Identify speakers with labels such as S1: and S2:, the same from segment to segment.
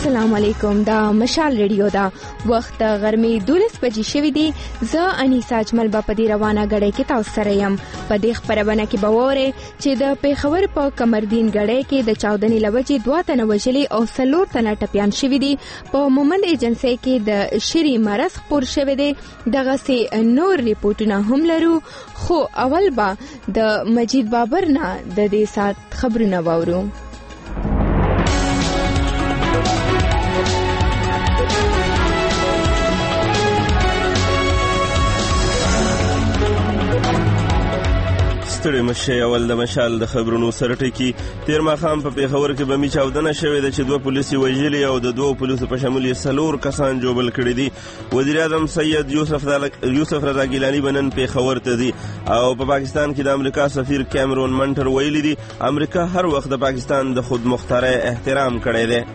S1: السلام علیکم. دا مشال ریډیو دا وخت غرمې 12 بجې شوې دي. زه انیسا اجمل په دې روانه غړې کې تاسو سره یم. په دې خبرونه کې به وره چې د پیښور په کمردین غړې کې د چاودنې لوجې 2 تنه وژلي او 4 تنه ټپيان شوي دي. په مومند ایجنسي کې د شری مرض خپور شوی دی. دغه سي نور ریپورتونه هم لرو، خو اول به د مجید بابر نه د دې سات خبرونه واورو.
S2: ستړي مشه اول د مشال د خبرونو سره ټکی. تیر ماښام په پیښور کې بمي چاودنه شوې ده چې 2 پولیسي وژلي او د 2 پولیسو په شمول 4 کسان جوبل کړي دي. وزیر اعظم سید یوسف رضا ګیلانی بنن پیښور ته دي او په پاکستان کې د امریکا سفیر کیمرون منټر ویلي دي امریکا هر وخت د پاکستان د خود مختار احترام کړی دی.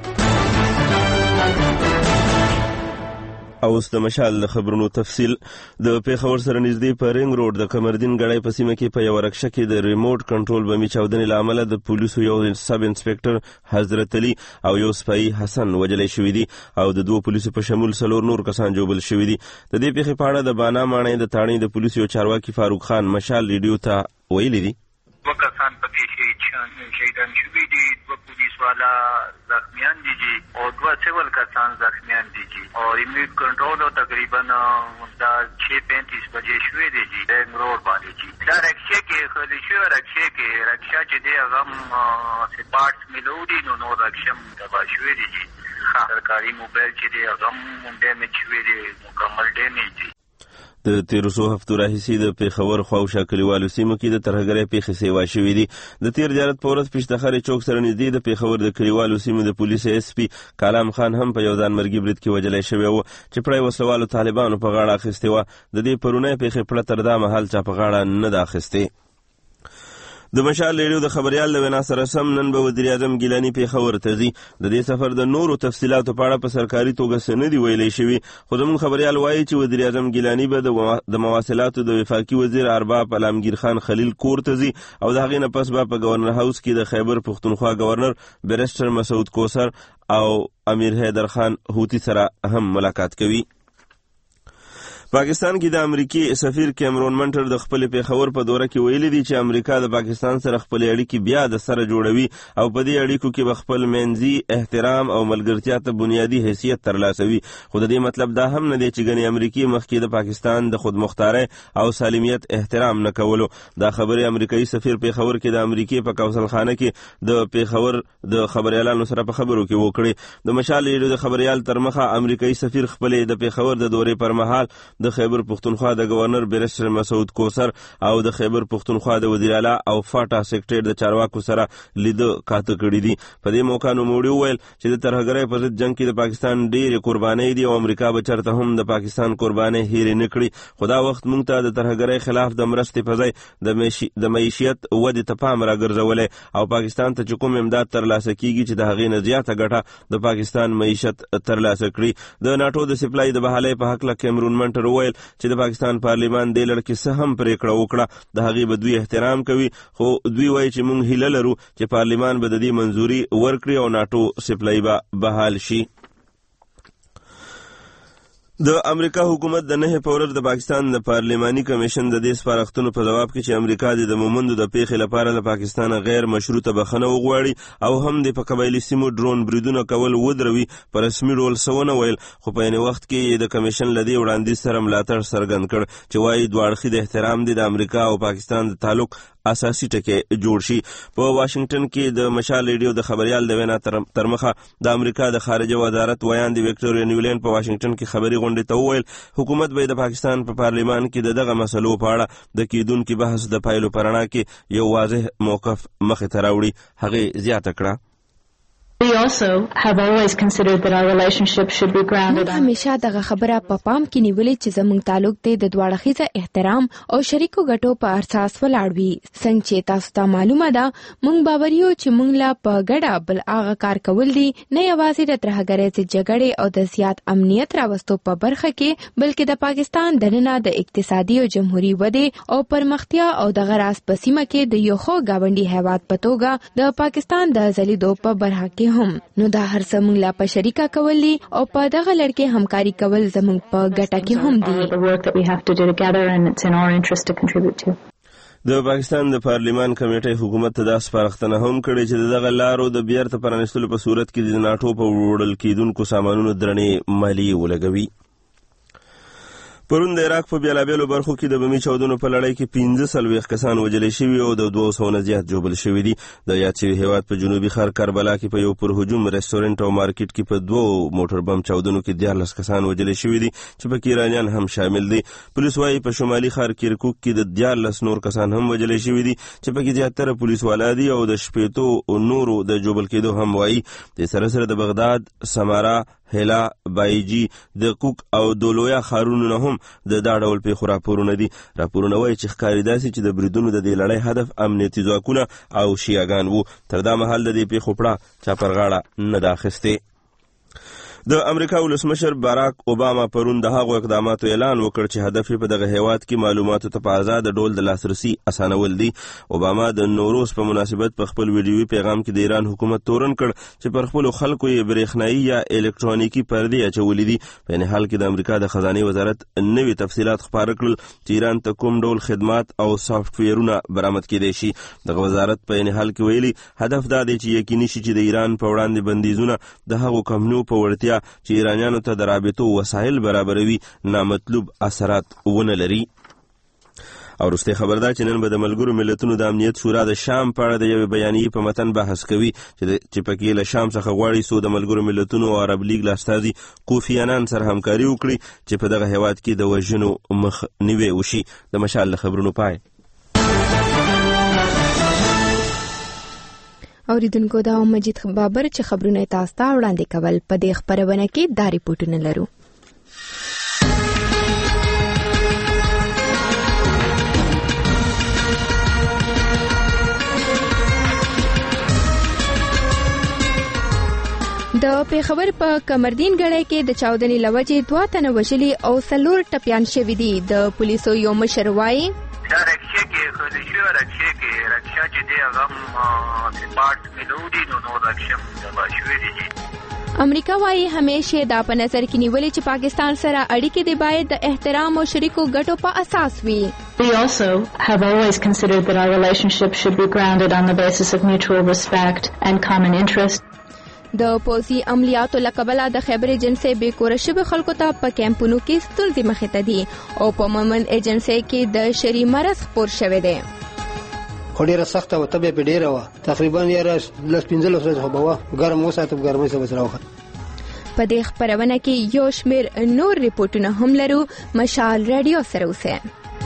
S2: او د مشال د خبرونو تفصیل. د پیښور سره نږدې په رنګ روډ د کمردین غړې په سیمه کې په یو رکشه کې د ریموټ کنټرول بمي چاودنې لامل د پولیسو یو سب انسپکټر حضرت علي او یو سپای حسن وجلې شوې دي او د 2 پولیسو په شمول 4 نور کسان جوبل شوې دي. د دې پیښې په اړه د بانا ماڼۍ د تاڼي د پولیسو چارواکي فاروق خان مشال ریډیو ته ویلي دي
S3: 2 کسان پکې شهیدان شوي دي، 2 پولیس والا زخمیان دي او 2 سیول کسان زخمیان دي او ریموټ کنټرول تقریبا دا 6:35 بجې شوې دي رنګ روډ باندې دا رکشه کې خلی شو رکشه چې دی هغه سپارټس ملودي نو رکشم تبا شوې دي. سرکاري موبایل چې دی هغه ډیمیج شوې دي، مکمل ډیمیج دي.
S2: د 1300 هفتو راهیسې د پیښور خواوشا کلیوالو سیمو کې د ترهګرۍ پیښې سیوا شوې دي. د تیر زیارت په ورځ پشتخرې چوک سره نږدې د پیښور د کلیوالو سیمو د پولیس اس پی کالام خان هم په یو ځانمرګي برید کې وژلی شوی و چې پړی وسلوالو طالبانو په غاړه اخیستې وه. د دې پرونۍ پیښې پړه تر دا مهال چا په غاړه نه ده اخیستې. د مشال ریډیو د خبريال د وینا سره سم نن به وزیر اعظم ګیلانی پیښور ته ځي. د دې سفر د نورو تفصيلاتو په اړه په سرکاري توګه څه نه دی ویلي شوی، خو زموږ خبريال وایي چې وزیر اعظم ګیلانی به د مواصلاتو د وفاقي وزیر ارباب علمگیر خان خلیل کور ته ځي او د هغې نه پس به په گورنر هاوس کې د خیبر پښتونخوا گورنر بیرسټر مسعود کوثر او امیر حیدر خان هوتی سره هم ملاقات کوي. پاکستان کې د امریکای سفیر کیمرون منټر د خپل پیښور په دوره کې ویلي دي چې امریکا د پاکستان سره خپل اړیکې بیا د سره جوړوي او په دې اړیکو کې به خپل منځي احترام او ملګرتیا ته بنیادی حیثیت ترلاسوي. خو د دې مطلب دا هم نه دی چې ګنې امریکای مخکې د پاکستان د خودمختارۍ او سالمیت احترام نه کولو. دا خبره امریکایي سفیر پیښور کې د امریکای په کوثلخانه کې د پیښور د خبريالانو سره په خبرو کې وکړي. د مشال ریډیو د خبريال تر مخه امریکایي سفیر خپل د پیښور د دورې پر مهال د خیبر پښتونخوا د گورنر بیرسټر مسعود کوثر او د خیبر پښتونخوا د وزیر اعلی او فاټا سیکریټری د چارواکو سره لیدو کاته کړی دي. په دې موقع نو موړي وویل چې د ترهګرۍ پر ضد جنگ کې د پاکستان ډېرې قربانۍ دي او امریکا به چرته هم د پاکستان قربانۍ هېرې نه کړي. خو دا وخت موږ ته د ترهګرۍ خلاف د مرستې په ځای د معیشت ودې ته پام راګرځولی او پاکستان ته چې کوم امداد ترلاسه کیږي چې د هغې نه زیاته ګټه د پاکستان معیشت ترلاسه کړي. د ناټو د سپلای د بحالۍ په هکله کیمرون منټر وویل چې د پاکستان پارلیمان دې لړ کې څه هم پریکړه وکړه د هغې به دوی احترام کوي، خو دوی وایي چې موږ هیله لرو چې پارلیمان به د دې منظوري ورکړي او ناټو سپلای به بحال شي. د امریکا حکومت د 9 په ورځ د پاکستان د پارلماني کمیشن د دې سپارښتنو په جواب کې چې امریکا د مومندو د پیښې لپاره د پاکستان غیر مشروطه بخښنه وغواړي او هم د په قبایلي سیمو ډرون بریدونه کول ودروي په رسمي ډول څه ویل، خو په یو وخت کې د کمیشن لدی وړاندیز سره ملاتړ څرګند کړ چې وايي دوه اړخي د احترام د امریکا او پاکستان د تعلق اساسي ټکی جوړ شي. په واشنگټن کې د مشال ریډیو د خبريال د وینا تر مخه د امریکا د خارجه وزارت ویان دی وکټوریا نیولین په واشنگټن کې خبري غونډه ته وویل حکومت به د پاکستان په پارلیمان کې دغه مسلو په اړه د کیدونکو بحث د پایلو پرانا کې یو واضح موقف مخې ته راوړي. هغه زیاته کړه
S4: We also have always considered that our relationship should be grounded on
S1: همیشه دغه خبره په پام کې نیولې چې زموږ تعلق د دوه اړخیزه احترام او شریکو ګټو په اساس ولاړ وي. څنګه چې تاسو ته معلومه ده موږ باور یو چې موږ لا په ګډه بل هغه کار کول دي نه یوازې د ترهګرۍ ضد جګړې او د زیات امنیت راوستو په برخه کې بلکې د پاکستان دننه د اقتصادي او جمهوریت ودې او پرمختیا او د غراس په سیمه کې د یو خو گاونډي هیواد په توګه د پاکستان د ځلیدو په برخه کې کې هم. نو دا هر څه موږ لا په شریکه کولی او په دغه لړ کې همکاري کول زموږ په ګټه کې هم دي.
S4: The work that we have to do together and it's in our interest to contribute to.
S2: د پاکستان د پارلیمان کمیټې حکومت ته دا سپارښتنه هم کړې چې دغه لارو د بیرته پرانیستلو په صورت کې د ناټو په وړل کېدونکو سامانونو درنې مالیې ولګوي. پرون د عراق په بیلابیلو برخو کې د بمي چاودنو په لړۍ کې 45 کسان وژل شوي او د 200 نه زیات ژوبل شوي دي. د یاد شوي هیواد په جنوبي ښار کربلا کې په یو پرهجوم رستورانت او مارکیټ کې په 2 موټر بم چاودنو کې 14 کسان وژل شوي دي چې پکې ایرانیان هم شامل دي. پولیس وايي په شمالي ښار کرکوک کې د 14 نور کسان هم وژل شوي دي چې پکې زیاتره پولیس والا دي او د شپېتو نورو د ژوبل کېدو هم وايي. د سره د بغداد، سمارا، هلا، بایجی، د کوک او دولویا ښارونو نه هم د دا ډول پیښو راپورونه دي. راپورونه وایي چې ښکاري داسې چې د بریدونو د دې لړۍ هدف امنیتي ځواکونه او شیعاګان وو. تر دا مهال د دې پیښو پړه چا پر غاړه نه ده اخیستې. د امریکا ولسمشر باراک اوباما پرون د هغو اقداماتو اعلان وکړ چې هدف یې په دغه هیواد کې معلوماتو ته په آزاد ډول د لاسرسي اسانول دي. اوباما د نوروز په مناسبت په خپل ویډیوي پیغام کې د ایران حکومت تورن کړ چې پر خپلو خلکو یې برېښنایي یا الکترونیکي پردې اچولې دي. په این حال کې د امریکا د خزانې وزارت نوي تفصیلات خپاره کړل چې ایران ته کوم ډول خدمات او سافټویرونه برآمد کېدای شي. دغه وزارت په این حال کې ویلي هدف دا دی چې یقیني شي چې د ایران په وړاندې بندیزونه د هغو کمپنیو په وړتیا چې ایرانیانو ته د رابطو وسایل برابروي نامطلوب اثرات ونه لري. او وروستی خبر دا چې نن به د ملګرو ملتونو د امنیت شورا د شام په اړه د یوې بیانیې په متن بحث کوي چې پکې له شام څخه غواړي څو د ملګرو ملتونو او عرب لیګ له استازي کوفی عنان سره همکاري وکړي چې په دغه هیواد کې د وژنو مخنیوی وشي. د مشال له خبرونو پای.
S1: اوریدونکو دا مجید بابر چې خبرونه تاسو ته وړاندې کول په دې خبرونه کې دا ریپورتونه لرو. د پیښور په کمردین ګړی کې د چاودنې لوجې 2 تنه وژلي او 4 ټپیان شوي دي. د پولیسو یو مشر وایي
S3: دا رکشې کې خلشو رکشا چې دی هغه سپارټ ملودي نو رکشم د باشوي دي.
S1: امریکا وايي همیشه دا په نظر کې نیولې چې پاکستان سره اړیکې د باید د احترام او شریکو ګټو په اساس وي.
S4: We also have always considered that our relationship should be grounded on the basis of mutual respect and common interest.
S1: د پوځي عملیاتو له کبله د خیبر ایجنسۍ بې کوره شوي خلکو ته په کیمپونو کې ستونزې مخې ته دي او په مومند ایجنسۍ کې د شري مرض خپور شوی دی.
S5: خو ډېره سخته وه، طبیعه پرې ډېره وه، تقریبا یې 15 ورځې خو به وه، ګرم وساته په ګرمۍ سره به راوخت.
S1: په دې خپرونه کې یو شمېر نور ریپورټونه هم لرو. مشال رادیو سره اوسئ.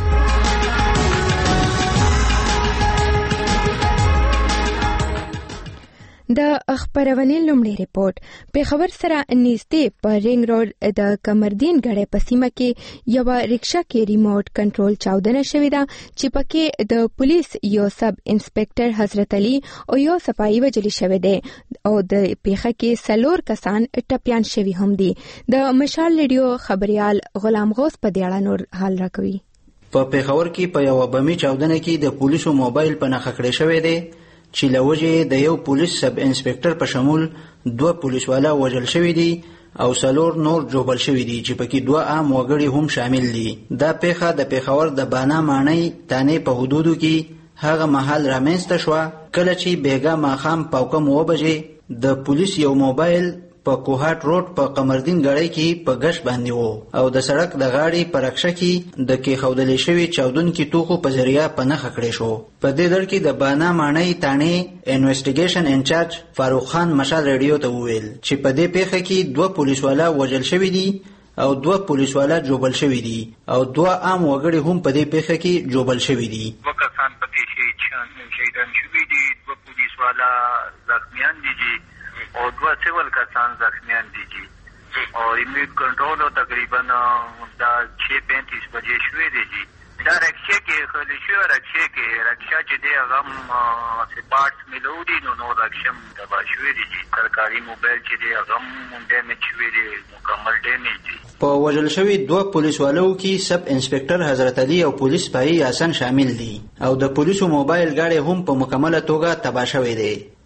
S1: د خبرونې لومړی ریپورت پیښور سره نږدې په رینګ روډ د کمردین ګړی په سیمه کې یوه رکشه کې ریموټ کنټرول چاودنه شوې ده چې پکې د پولیس یو سب انسپکټر حضرت علي او یو سپایي وژل شوی دی او د پیښه کې 4 کسان ټپیان شوي هم دي. د مشال ریډیو خبريال غلام غوث په دې اړه نور حال راکوي.
S6: په پیښور کې په یو بمي چاودنه کې د پولیسو موبایل په نښه کړی شوی دی چې لوجې د یو پولیس سب انسپکټر په شمول 2 پولیسوالا وژل شوي دي او 4 نور جوبل شوي دي چې پکې 2 عام وګړي هم شامل دي. دا پیښه د پیښور د بانا ماڼۍ تانې په حدودو کې هغه مهال رامنځته شوه کله چې بیګا ماښام په کم 9 بجې د پولیس یو موبایل په کوهاټ روډ په قمردین ګړی کې په ګش باندې وو او د سړک د غاړې په رکشه کې د کېښودلې شوي چاودونکي توکو په ذریعه په نښه کړی شو. په دې ډول کې د بانا ماڼۍ تانې انویسټیګیشن انچارج فاروق خان مشال ریډیو ته وویل چې په دې پیښه کې 2 پولیسوالا وژل شوي دي او 2 پولیسوالا جوبل شوي دي او 2 عام وګړي هم په دې پیښه کې جوبل شوي دي.
S3: 2 کسان پکې شهیدان شوي دي، 2 پولیسوالا زخمیان دي او 2 سیول کسان زخمیان دي او ریموټ کنټرول تقریبا دا 6:35 بجې شوې دي. دا رکشې کې خلشو رکشا چې دی هغه سپارټ ملودي نو رکشم د باشوي دي. سرکاري موبایل چې دی هغه ډیمیج شوی دی، مکمل ډیمیج دي.
S6: په وژل شوي 2 پولیسوالو کې سب انسپکټر حضرت علي او پولیس سپایي حسن شامل دي او د پولیسو موبایل ګاډی هم په مکمله توګه تباه شوی دی.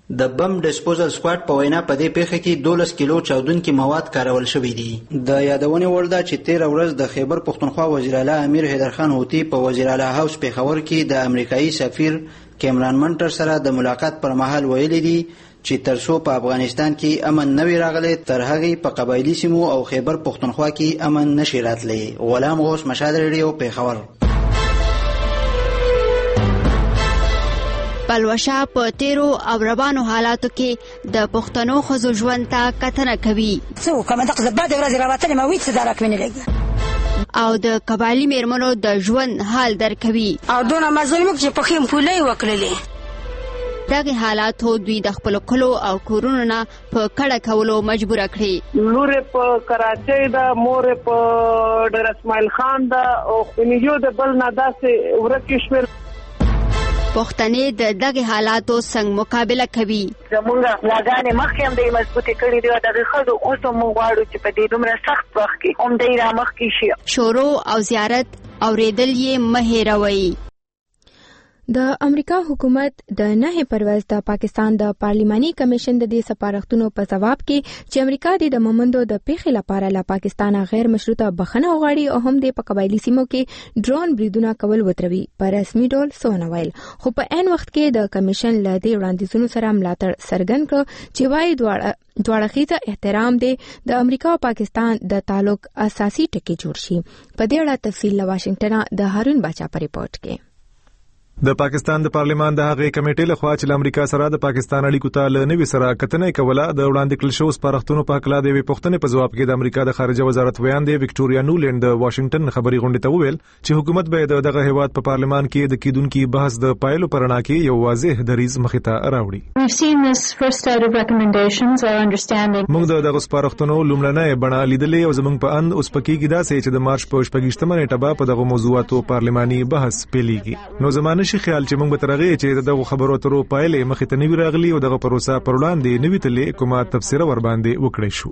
S6: د بم ډسپوزل سکواډ په وینا په دې پیښه کې 12 کیلو چاودونکي مواد کارول شوي دي. د یادونې وړ ده چې 13 ورځ د خیبر پختونخوا وزیر اعلی امیر حیدرخان هوتی په وزیر اعلی هاوس پیښور کې د امریکایي سفیر کیمران منټر سره د ملاقات پر مهال ویلي دي چې ترڅو په افغانستان کې امن نه وي راغلی تر هغې په قبایلي سیمو او خیبر پختونخوا کې امن نشي راتلی. غلام غوث، مشال ریډیو، پیښور.
S7: پلوشه په تیرو او روانو حالاتو کې د پښتنو ښځو ژوند ته کتنه کوي.
S8: څه وکړم دغه بعد ورځې راوتلې ما ویڅ درک مې نه لګي
S7: او د قبایلي میرمنو د ژوند حال درکوي
S8: او دونه مزه موږ چې په خیم پولې وکړلې.
S7: دغه حالاتو دوی د خپل کلو او کورونو نه په کډه کولو مجبور کړي.
S9: لور په کراچۍ ده، مور په ډیر اسماعیل خان ده او خنیجو د بل نه داسې ورکې شول.
S7: پښتنې د دغه حالاتو څنګه مقابله کوي؟
S9: زمونږ لاګانې مخکې هم د مضبوطې کړي دي او دغه ښځو اوس هم موږ غواړو چې په دې دومره سخت وخت کې هم دی را مخکې شي.
S7: شورو او زیارت اورېدل یې مه هېروئ.
S1: د امریکا حکومت د 9 پرویز د پاکستان د پارلیماني کمیشن د دې سپارښتنو په جواب کې چې امریکا د مومندو د پیښې لپاره له پاکستان غیر مشروطه بخښنه وغواړي او هم د په قبایلي سیمو کې ډرون بریدونه کول وتروي په رسمي ډول څه ویل. خو په عین وخت کې د کمیشن له دې وړاندیزونو سره ملاتړ څرګند کړ چې وايي دواړه خیزه احترام دی د امریکا او پاکستان د تعلق اساسي ټکی جوړ شي. په دې اړه تفصیل له واشنگټن د هارون باچا په ریپورت کې.
S10: د پاکستان د پارلیمان د هغې کمیټې لخوا چې امریکا سره د پاکستان اړیکو ته له نوي سره کتنه کوله د وړاندې کړل شوو سپارښتنو په هکله د یوې پوښتنې په ځواب کې د امریکا د خارجه وزارت ویاند وکټوریا نولند د واشنگټن خبري غونډې ته وویل چې حکومت به دغه هیواد په پارلیمان کې د کیدونکو بحث د پایلو پر اړه کې یو واضح دریز مخې ته راوړي. موږ دغه سپارښتنو لومړنۍ بڼه لیدلې او زموږ په اند اوس پکې داسې چې د مارچ په 28 نیټه په دغه موضوعاتو پارلیماني بحث پیلېږي. نو زمانه شي خیال چې موږ به ترغه چې دغه خبرو اترو پایلې مخې ته نوي راغلي او دغه پروسه پر وړاندې نوي تلې کومه تفسیر ور باندې وکړي شو.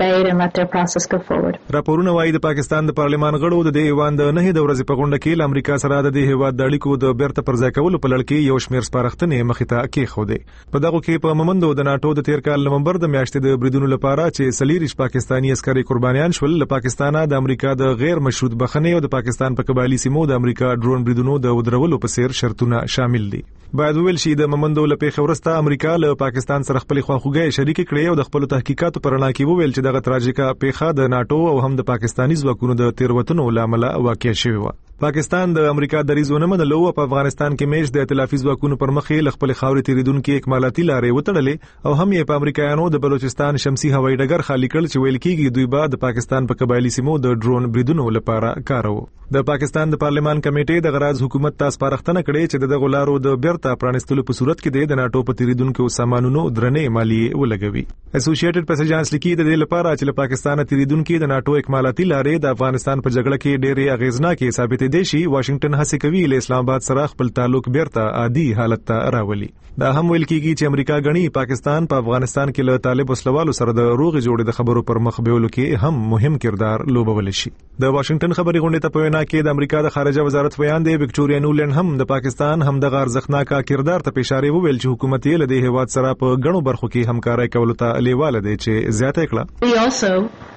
S10: راپورونه وايي د پاکستان د پارلیمان غړو د ایوان د 9 د ورځې په غونډه کې امریکا سره د هیواد د اړیکو د بیرته پرځای کولو په لړ کې یو شمېر سپارښتنې مخې ته کېښودې. په دغه کې په مومندو د ناتو د تیر کال نومبر د میاشتې د بریدونو لپاره چې سلیریش پاکستانی عسکري قربانیان شول له پاکستانه د امریکا د غیر مشروط بخښنې او د پاکستان په قبایلي سیمو د امریکا ډرون بریدونو د ودرولو په سیر شرطونه شامل دي. باید ویل شي د مومندو له پیښې وروسته امریکا له پاکستان سره خپل خواخوږي شریک کړي او د خپل تحقیقاتو پر اړه کې ویل چې دغه تراژیکه پیښه د ناتو او هم د پاکستاني ځواکونو د تیروتنو لامل واقع شوی و. پاکستان د امریکا د ریزونه منلو په افغانستان کې میش د ائتلافي ځواکونو پر مخې ل خپل خاورې تیریدونکو اکمالاتي لارې وتړلې او هم یې په امریکایانو د بلوچستان شمسي هوایي ډګر خالی کړ چې ویل کېږي دوی به د پاکستان په قبایلي سیمو د ډرون بریدونو لپاره کارو. د پاکستان د پارلیمان کمیټې د غراز حکومت ته سپارښتنه کړې چې دغه لارو د بیرته پرانستلو په صورت کې د ناتو په تیریدونکو سامانونو درنې مالیه ولګوي. اسوسییټډ پریس ایجنس لیکي د دې لپاره چې له پاکستان تیریدونکو د ناتو اکمالاتي لارې د افغانستان په جګړه کې ډېرې اغیزناکې ثابتې دي شي. واشنگټن هڅه کوي له اسلام آباد سره خپل تعلق بیرته عادي حالت ته راولي. دا هم ویل کېږي چې امریکا غني پاکستان په افغانستان کې له طالب وسلوالو سره د روغې جوړې د خبرو پر مخ بیولو کې هم مهم کردار لوبول شي. د واشنگټن خبري غونډې ته په وینا کې د امریکا د خارجه وزارت ویاند وکټوریا نولند هم د پاکستان هم د ارزښتناک کردار ته اشاره وویل چې حکومت یې له دې هیواد سره په غنو برخو کې همکاري کولو ته لیواله دی چې زیاته کړه.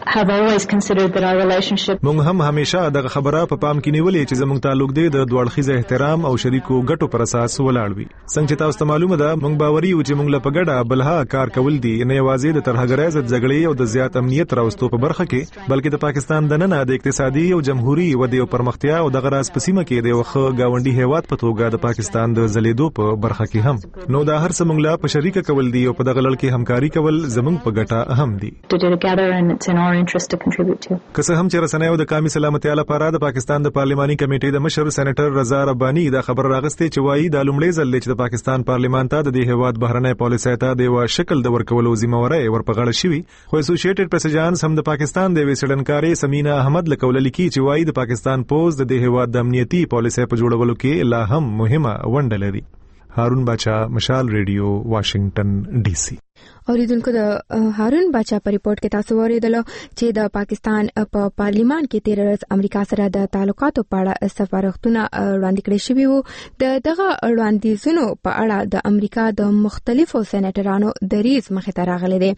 S10: موږ هم همیشه دغه خبره په پام کې نیولې چې زموږ تعلق دی د دوړخیزه احترام او شریکو ګټو پر اساس ولاړ وي. څنګه چې تاسو ته معلومه ده موږ باوري یو چې موږ له پګړه بلها کار کول دي نه یوازې د ترهګرۍ ضد جګړې او د زیات امنیت راوستو په برخه کې بلکې د پاکستان د نن د اقتصادي او جمهوریت ودې او پرمختیا او د غراس په سیمه کې د وخه گاونډي هیواد په توګه د پاکستان د زلیدو په برخه کې هم نو دا هر څه موږ لا په شریکه کول دي او په دغه لړ کې همکاري کول زموږ په ګټه هم دي. که هم چې رسنۍ او د قومي سلامتیا لپاره د پاکستان د پارلیماني کمیټې د مشر سېنیټر رضا رباني دا خبر راغسته چې وایي د لومړي ځل چې د پاکستان پارلیمان ته د هیواد بهرنۍ پالیسۍ ته د یو شکل د ورکولو ذمہواری ورپغړ شوی. خو اسوسییټډ پریس ایجنس هم د پاکستان د وسیډنکاري سمینا احمد لکول لیکي چې وایي د پاکستان پوز د هیواد د امنیتي پالیسۍ په جوړولو کې لا هم مهمه ونډه لري. هارون باچا، مشال ریډیو، واشنگټن ډي سي.
S1: اوریدونکو د هارون باچا په ریپورت کې تاسو اوریدل چې د پاکستان په پارلیمان کې 13 ورځ امریکا سره د تعلقاتو په اړه سفارښتونه وړاندې کړي شوي وو. دغه وړاندیزونو په اړه د امریکا د مختلفو سېنیټرانو دریځ مخې ته راغلی دی.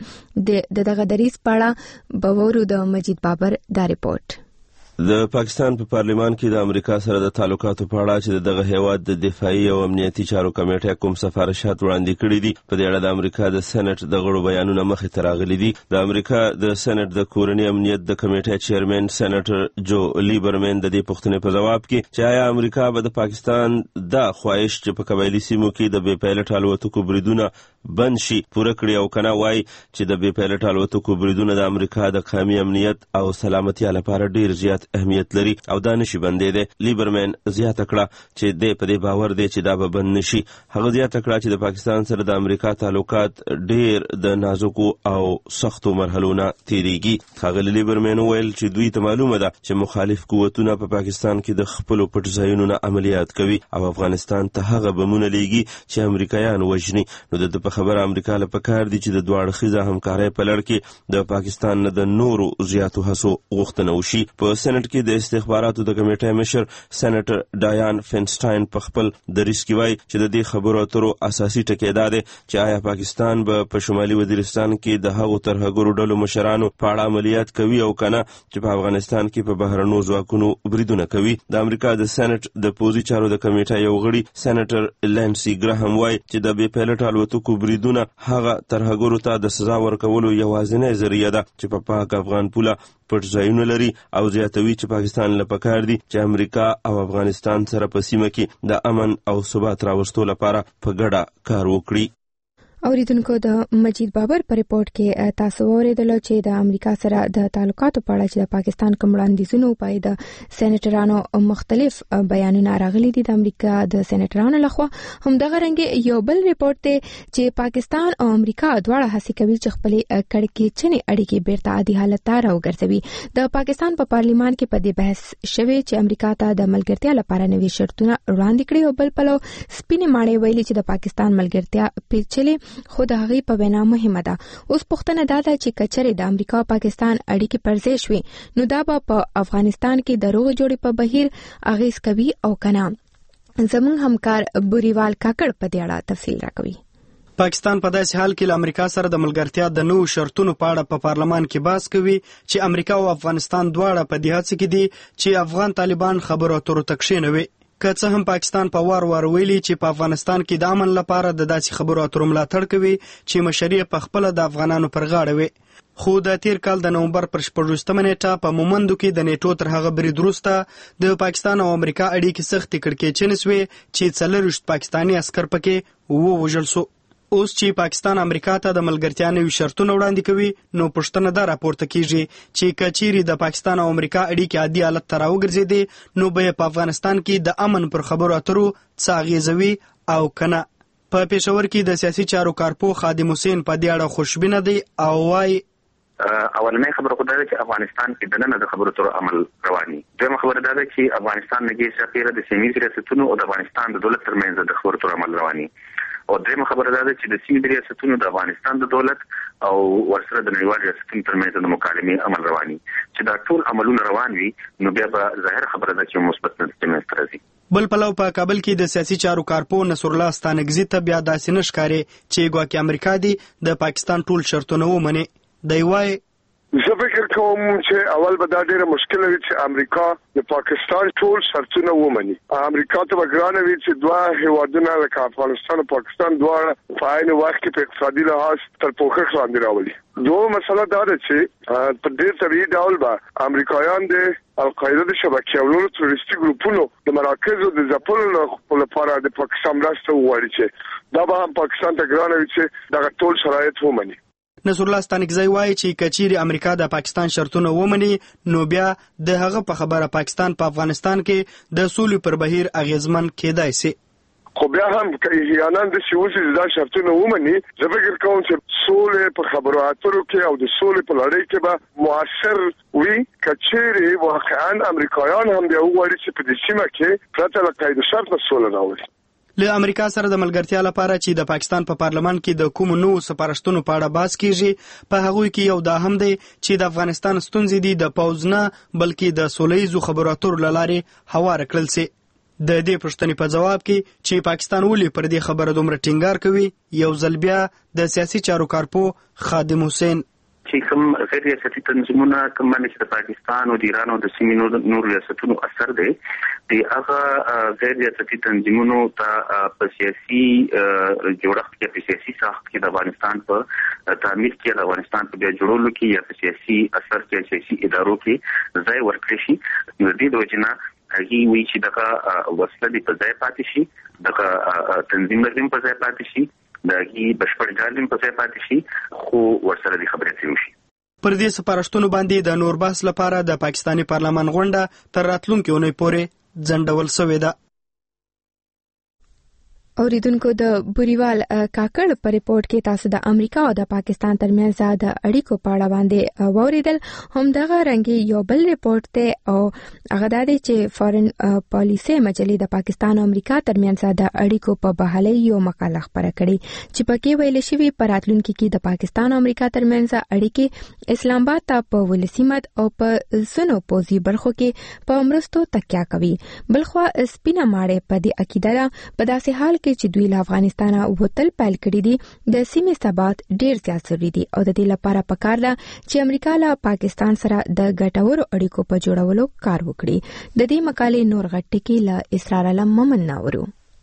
S1: دغه دریځ په اړه باورو د مجید بابر دا ریپورت.
S2: د پاکستان په پارلیمان کې د امریکا سره د تعلقاتو په اړه چې دغه هیواد د دفاعي او امنیتي چارو کمیټه کوم سفارشات وړاندې کړي دي په دې اړه د امریکا د سېنات د غړو بیانونه مخې ته راغلي دي. د امریکا د سېنات د کورنی امنیت د کمیټې چیرمن سېنیټر جو لیبرمن د دې پوښتنې په جواب کې چې آیا امریکا به د پاکستان د خواهش چې په قبایلي سیمو کې د بې پایلټ الوتکو بریدونه بند شي پوره کړي او کنه وای چې د بې پایلټ الوتکو بریدونه د امریکا د قومي امنیت او سلامتي لپاره ډیر زیات اهمیت لري او دا نشي بندېدی. لیبرمن زیاته کړه چې د په دې باور دی چې دا به بند نشي. هغه زیاته کړه چې د پاکستان سره د امریکا تعلقات ډیر د نازکو او سختو مرحلو نه تیریږي. هغه لیبرمن ویل چې دوی ته معلومه ده چې مخالف قوتونه په پاکستان کې د خپل پټ ځایونو نه عملیات کوي او افغانستان ته هغه بمونه لیږي چې امریکایان وژني. نو د خبره امریکا له پکار دي چې د دوه اړخیزه همکارۍ په لړ کې د پاکستان نه د نورو زیاتو هڅو غوښتنه وشي. په سېنات کې د استخباراتو د کمیټې مشر سېنیټر ډایان فینسټاین په خپل دریځ کې وایي چې د دې خبرو اترو اساسي ټکی دا دی چې آیا پاکستان به په شمالي وزیرستان کې د هغو ترهګرو ډلو مشرانو په اړه عملیات کوي او کنه چې په افغانستان کې په بهرنیو ځواکونو بریدونه کوي. د امریکا د سېنات د پوزي چارو د کمیټې یو غړي سېنیټر لینسي ګراهم وایي چې د بې پایلټ الوتکو بریدونه هغه ترهګرو ته د سزا ورکولو یوازینۍ ذریعہ ده چې په پاک افغان پوله پټ ځایونه لري او زیاتوي چې پاکستان له پکار دي چې امریکا او افغانستان سره په سیمه کې د امن او ثبات راوستلو لپاره په ګډه کار وکړي.
S1: اوریدونکو د مجید بابر په ریپورت کې تاسو اوریدل چې د امریکا سره د تعلقاتو په اړه چې د پاکستان کوم وړاندیزونه په د سېنیټرانو مختلف بیانونه راغلي دي د امریکا د سېنیټرانو لخوا. همدغه رنګ یو بل ریپورت دی چې پاکستان او امریکا دواړه هڅه کوي چې خپل کړکېچنې اړیکې بیرته عادي حالت ته راوګرځوي. د پاکستان په پارلیمان کې په دې بحث شوی چې امریکا ته د ملګرتیا لپاره نوي شرطونه وړاندې کړي او بل پلو سپینې ماڼۍ ویلي چې د پاکستان ملګرتیا پیچلې خو د هغې په وینا مهمه ده. اوس پوښتنه دا ده چې کچرې د امریکا او پاکستان اړیکې پرځای شوي نو دا به په افغانستان کې د روغ جوړې په بهیر اغیز کوي او کنه. زموږ همکار بوریوال کاکړ په دې اړه تفصیل راکوي.
S11: پاکستان په داسې حال کې له امریکا سره د ملګرتیا د نوو شرطونو په اړه په پارلمان کې بحث کوي چې امریکا او افغانستان دواړه په دې هڅه کې دي چې افغان طالبان خبرو اترو ته کښېنوي. که څه هم پاکستان په وار ویلي چې په افغانستان کې د امن لپاره د داسې خبرو اترو ملاتړ کوي چې مشري په خپل د افغانانو پر غاړه وي. خو د تیر کال د نومبر پر 14 نیټه په مومندو کې د نیټو تر هغه برید وروسته د پاکستان او امریکا اړیکې سختې کړکېچنې شوې چې 4 پاکستاني عسکر پکې ووژل شو. اوس چې پاکستان امریکا ته د ملګرتیا نوي شرطونه وړاندې کوي نو پوښتنه دا راپورته کیږي چې کچيري د پاکستان او امریکا اړیکې عادي حالت ته راوګرځېدې نو به په افغانستان کې د امن پر خبرو اترو څه اغیزوي او کنه. په پېښور کې د سیاسي چارو کارپو خادم حسین په دې اړه خوشبینه دی او وايي
S12: اولنۍ خبره خو دا ده چې افغانستان کې دننه د خبرو اترو عمل رواني. دویمه خبره دا ده چې افغانستان نږدې سفیر د سیمې ریاستونو او د افغانستان د دولت ترمنځ د خبرو اترو عمل رواني. او دریمه خبره دا ده چې د سیمې ریاستونو د افغانستان د دولت او ورسره د نړیوال ریاستونو ترمنځ د مکالمې عمل رواني. چې دا ټول عملونه روان وي نو بیا به ظاهر خبره ده چې مثبت نتیجه منځته راځي.
S11: بل پلو په کابل کې د سیاسي چارو کارپو نصر الله ستانکزي ته بیا داسې نه ښکاري چې ګواکې امریکا دی د پاکستان ټول شرطونه ومني. دی وايي
S13: زه فکر کوم چې اول به دا ډیره مشکل وي چې امریکا د پاکستان ټول شرطونه ومني. امریکا ته وګرانه وي چې دوه هیوادونه لکه افغانستان او پاکستان دواړه په عین وخت کې په اقتصادي لحاظ تر پوښښ لاندې راولي. دوه مسله دا ده چې په دې طریقې ډول به امریکایان د القاعده د شبکې او نورو تروریستي ګروپونو د مراکزو د ځپلو لپاره د پاکستان مرسته وغواړي چې دا به هم پاکستان ته ګرانه وي چې دغه ټول شرایط ومني.
S11: نصر الله ستانکزی وایي چې کچيري امریکا د پاکستان شرطونه ومني نو بیا د هغه په خبره پاکستان په افغانستان کې د سولې پر بهیر اغیزمن کېدای شي.
S13: خو بیا هم که احیاناً د سیوسي دا شرطونه ومني زه فکر کوم چې سولې په خبرو اترو کې او د سولې په لړۍ کې به مؤثر وي. کچيري واقعاً امریکایان هم بیا وغواړي چې په دې سیمه کې پرته له قید شرط سوله راوړي.
S11: له امریکا سره د ملګرتیا لپاره چې د پاکستان په پارلمان کې د کوم نو سپارښتنو په اړه بحث کیږي په هغوی کې یو دا هم دی چې د افغانستان ستونزې دي د پوځ نه بلکې د سولهییزو خبرو اترو له لارې هواره کړل سي. د دې پوښتنې په جواب کې چې پاکستان ولې پر دې خبره دومره ټینګار کوي یو ځل بیا د سیاسي چارو کارپو خادم حسین
S12: چې کوم غیر ریاستي تنظیمونه کوم چې د پاکستان او د ایران او د سیمې نور ریاستونو اثر دی د هغه غیر ریاستي تنظیمونو ته په سیاسي جوړښت کې په سیاسي ساحت کې د افغانستان په تعمیر کې د افغانستان په بیا جوړولو کې یا په سیاسي اثر کې سیاسي ادارو کې ځای ورکړي شي. د دې د وجې نه هغه وی چې دغه وسله د په ځای پاتې شي دغه تنظیم لازم په ځای پاتې شي دغه بشپړ ډالم په ځای پاتې شي خو ورسره د خبرې اترې وشي.
S11: پر دې سپارښتنو باندې د نور بحث لپاره د پاکستاني پارلمان غونډه تر راتلونکي اونۍ پورې ځنډول شوې ده.
S1: اوریدونکو د بوریوال کاکړ په ریپورت کې تاسو د امریکا او د پاکستان ترمنځ د اړیکو په اړه باندې واوریدل. هم دغه رنګي یو بل ریپورت ته او هغه د دې چې فارن پالیسي مجلې د پاکستان او امریکا ترمنځ د اړیکو په بحالي یو مقاله خبره کړې چې پکې ویل شوی په راتلونکي کې د پاکستان او امریکا ترمنځ اړیکې اسلام آباد ته په ولسمت او په سنو پوزي برخو کې په مرستو تکیه کوي. بلخوا سپینه ماړه په دې عقیده ده په داسې حال چې دوی له افغانستانه وتل پیل کړی دي د سیمې ثبات ډیر زیات ضروري دي او د دې لپاره پکار ده چې امریکا له پاکستان سره د ګټورو اړیکو په جوړولو کار وکړي. د دې مقالې نور غټ ټکي له اسرار علم مومن ناورو.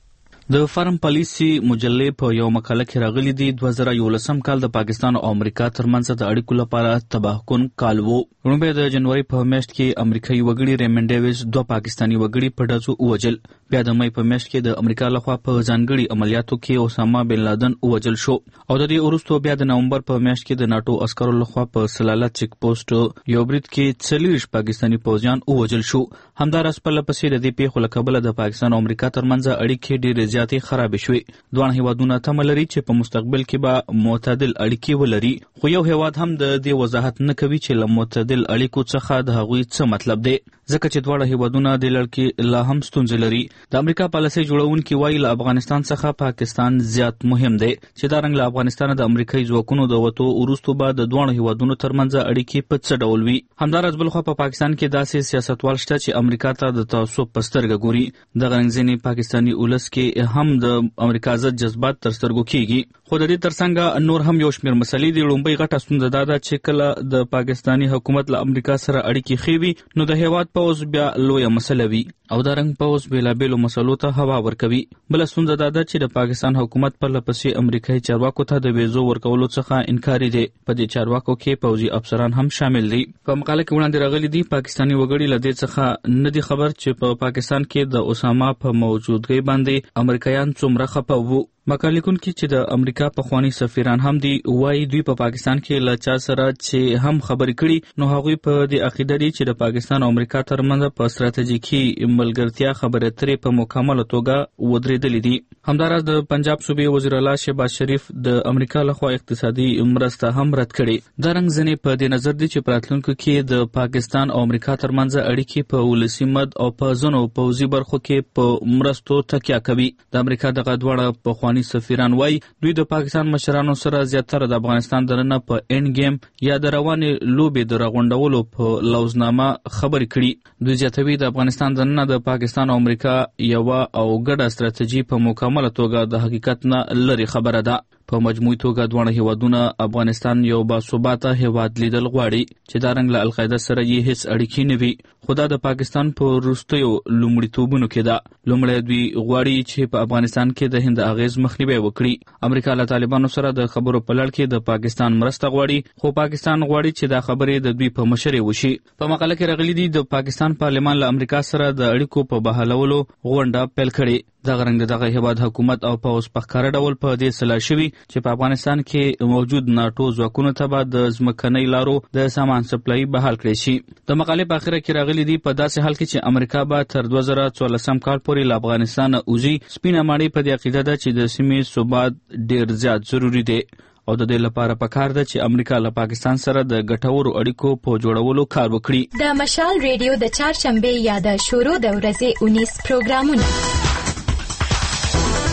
S14: د فارم پالیسی مجلې په یو مقاله کې راغلي دي 2011 کال د پاکستان او امریکا ترمنځ د اړیکو لپاره تباهکن کال وو. لومړی د جنوري په میاشت کې امریکایي وګړي ریمن ډیویس 2 پاکستاني وګړي په ډزو ووجل. بیا د مې په میاشت کې د امریکا لخوا په ځانګړي عملیاتو کې اسامه بن لادن ووجل شو او د دې وروسته بیا د نومبر په میاشت کې د ناتو عسکرو لخوا په سلاله چیک پوسټ یو برید کې 40 پاکستاني پوځیان ووجل شو. همدارس په لپسې د دې پیښو له کبله د پاکستان او امریکا ترمنځ اړیکې ډېرې زیاتې خراب شوې. دوه هیوادونه تمه لري چې په مستقبل کې به معتدل اړیکې ولري خو یو هیواد هم د دې وضاحت نه کوي چې له معتدل اړیکو څخه د هغوی څه مطلب دی ځکه چې دواړه هیوادونه د لړ کې لا هم ستونزې لري. د امریکا پالیسي جوړونکي وایي له افغانستان څخه پاکستان زیات مهم دی چې دا رنګ له افغانستان د امریکایي ځواکونو د وتو وروسته به د دوه هیوادونو ترمنځ اړیکې په څه ډول وي. همدارس بلخوا په پاکستان کې داسې سیاستوال شته چې امریکا ته د تعصب په سترګه ګوري. د غرنګ پاکستاني ولس کې هم د امریکا ضد جذبات تر سترګو کېږي. خو د دې ترڅنګ نور هم یو شمېر مسلې دي. لومړی غټه ستونزه دا ده چې کله د پاکستاني حکومت له امریکا سره اړیکې ښې وي نو د هیواد پوځ بیا لویه مسله وي او دا رنګ پوځ بېلابېلو مسلو ته هوا ورکوي. بله ستونزه دا ده چې د پاکستان حکومت پرله پسې امریکایي چارواکو ته د ویزو ورکولو څخه انکاري دی. په دې چارواکو کې پوځي افسران هم شامل دي. په مقاله کې وړاندې راغلي دي پاکستاني وګړي له دې څخه نه دي خبر چې په پاکستان کې د اسامه په موجودګۍ باندې امریکایان څومره خفه وو. مقاله لیکونکي چې د امریکا پخوانی سفیران هم دي وایي دوی په پاکستان کې له چا سره چې هم خبرې کړي نو هغوی په دې عقیده دي چې د پاکستان او امریکا ترمنځ په ستراتیژیکي ملګرتیا خبرې اترې په مکمله توګه ودرېدلې دي. همداراز د پنجاب صوبې وزیر اعلی شهباز شریف د امریکا لخوا اقتصادي مرسته هم رد کړې. دا رنګ ځینې په دې نظر دي چې په راتلونکو کې د پاکستان او امریکا ترمنځ اړیکې په ولسي مد او په ځینو پوځي برخو کې په مرستو تکیه کوي. د امریکا دغه دواړه پخواني سفیران وایي دوی د پاکستان مشرانو سره زیاتره د افغانستان دننه په اینډ گیم یا د روانې لوبې د راغونډولو په لوزنامه خبرې کړي. دوی زیاتوي د افغانستان دننه د پاکستان او امریکا یوه او ګډه ستراتیژي په مکمله توګه د حقیقت نه لرې خبره ده. په مجموعي توګه دواړه هیوادونه افغانستان یو باثباته هیواد لیدل غواړي چې دا رنګ له القاعده سره یې هیڅ اړیکې نه وي خو دا د پاکستان په وروستیو لومړیتوبونو کې ده. لومړی دوی غواړي چې په افغانستان کې د هند اغیز مخنیوی وکړي. امریکا له طالبانو سره د خبرو په لړ کې د پاکستان مرسته غواړي خو پاکستان غواړي چې دا خبرې د دوی په مشرۍ وشي. په مقاله کې راغلي دي د پاکستان پارلمان له امریکا سره د اړیکو په بحالولو غونډه پیل کړې. دغه رنګ دغه هیواد حکومت او پوځ په ښکاره ډول په دې سلا شوي چې په افغانستان کې موجود ناټو ځواکونو ته به د ځمکنۍ لارو د سامان سپلای بحال کړی شي. د مقالې په اخره کې راغلي دي په داسې حال کې چې امریکا به تر 2014 کال پورې له افغانستان وځي. سپینه ماڼۍ په دې عقیده ده چې د سیمې ثبات ډېر زیات ضروري دی او د دې لپاره پکار ده چې امریکا له پاکستان سره د ګټورو اړیکو په جوړولو کار وکړي. د مشال ریډیو د چهارشنبه یا د شروع د ورځې 19 پروګرامونه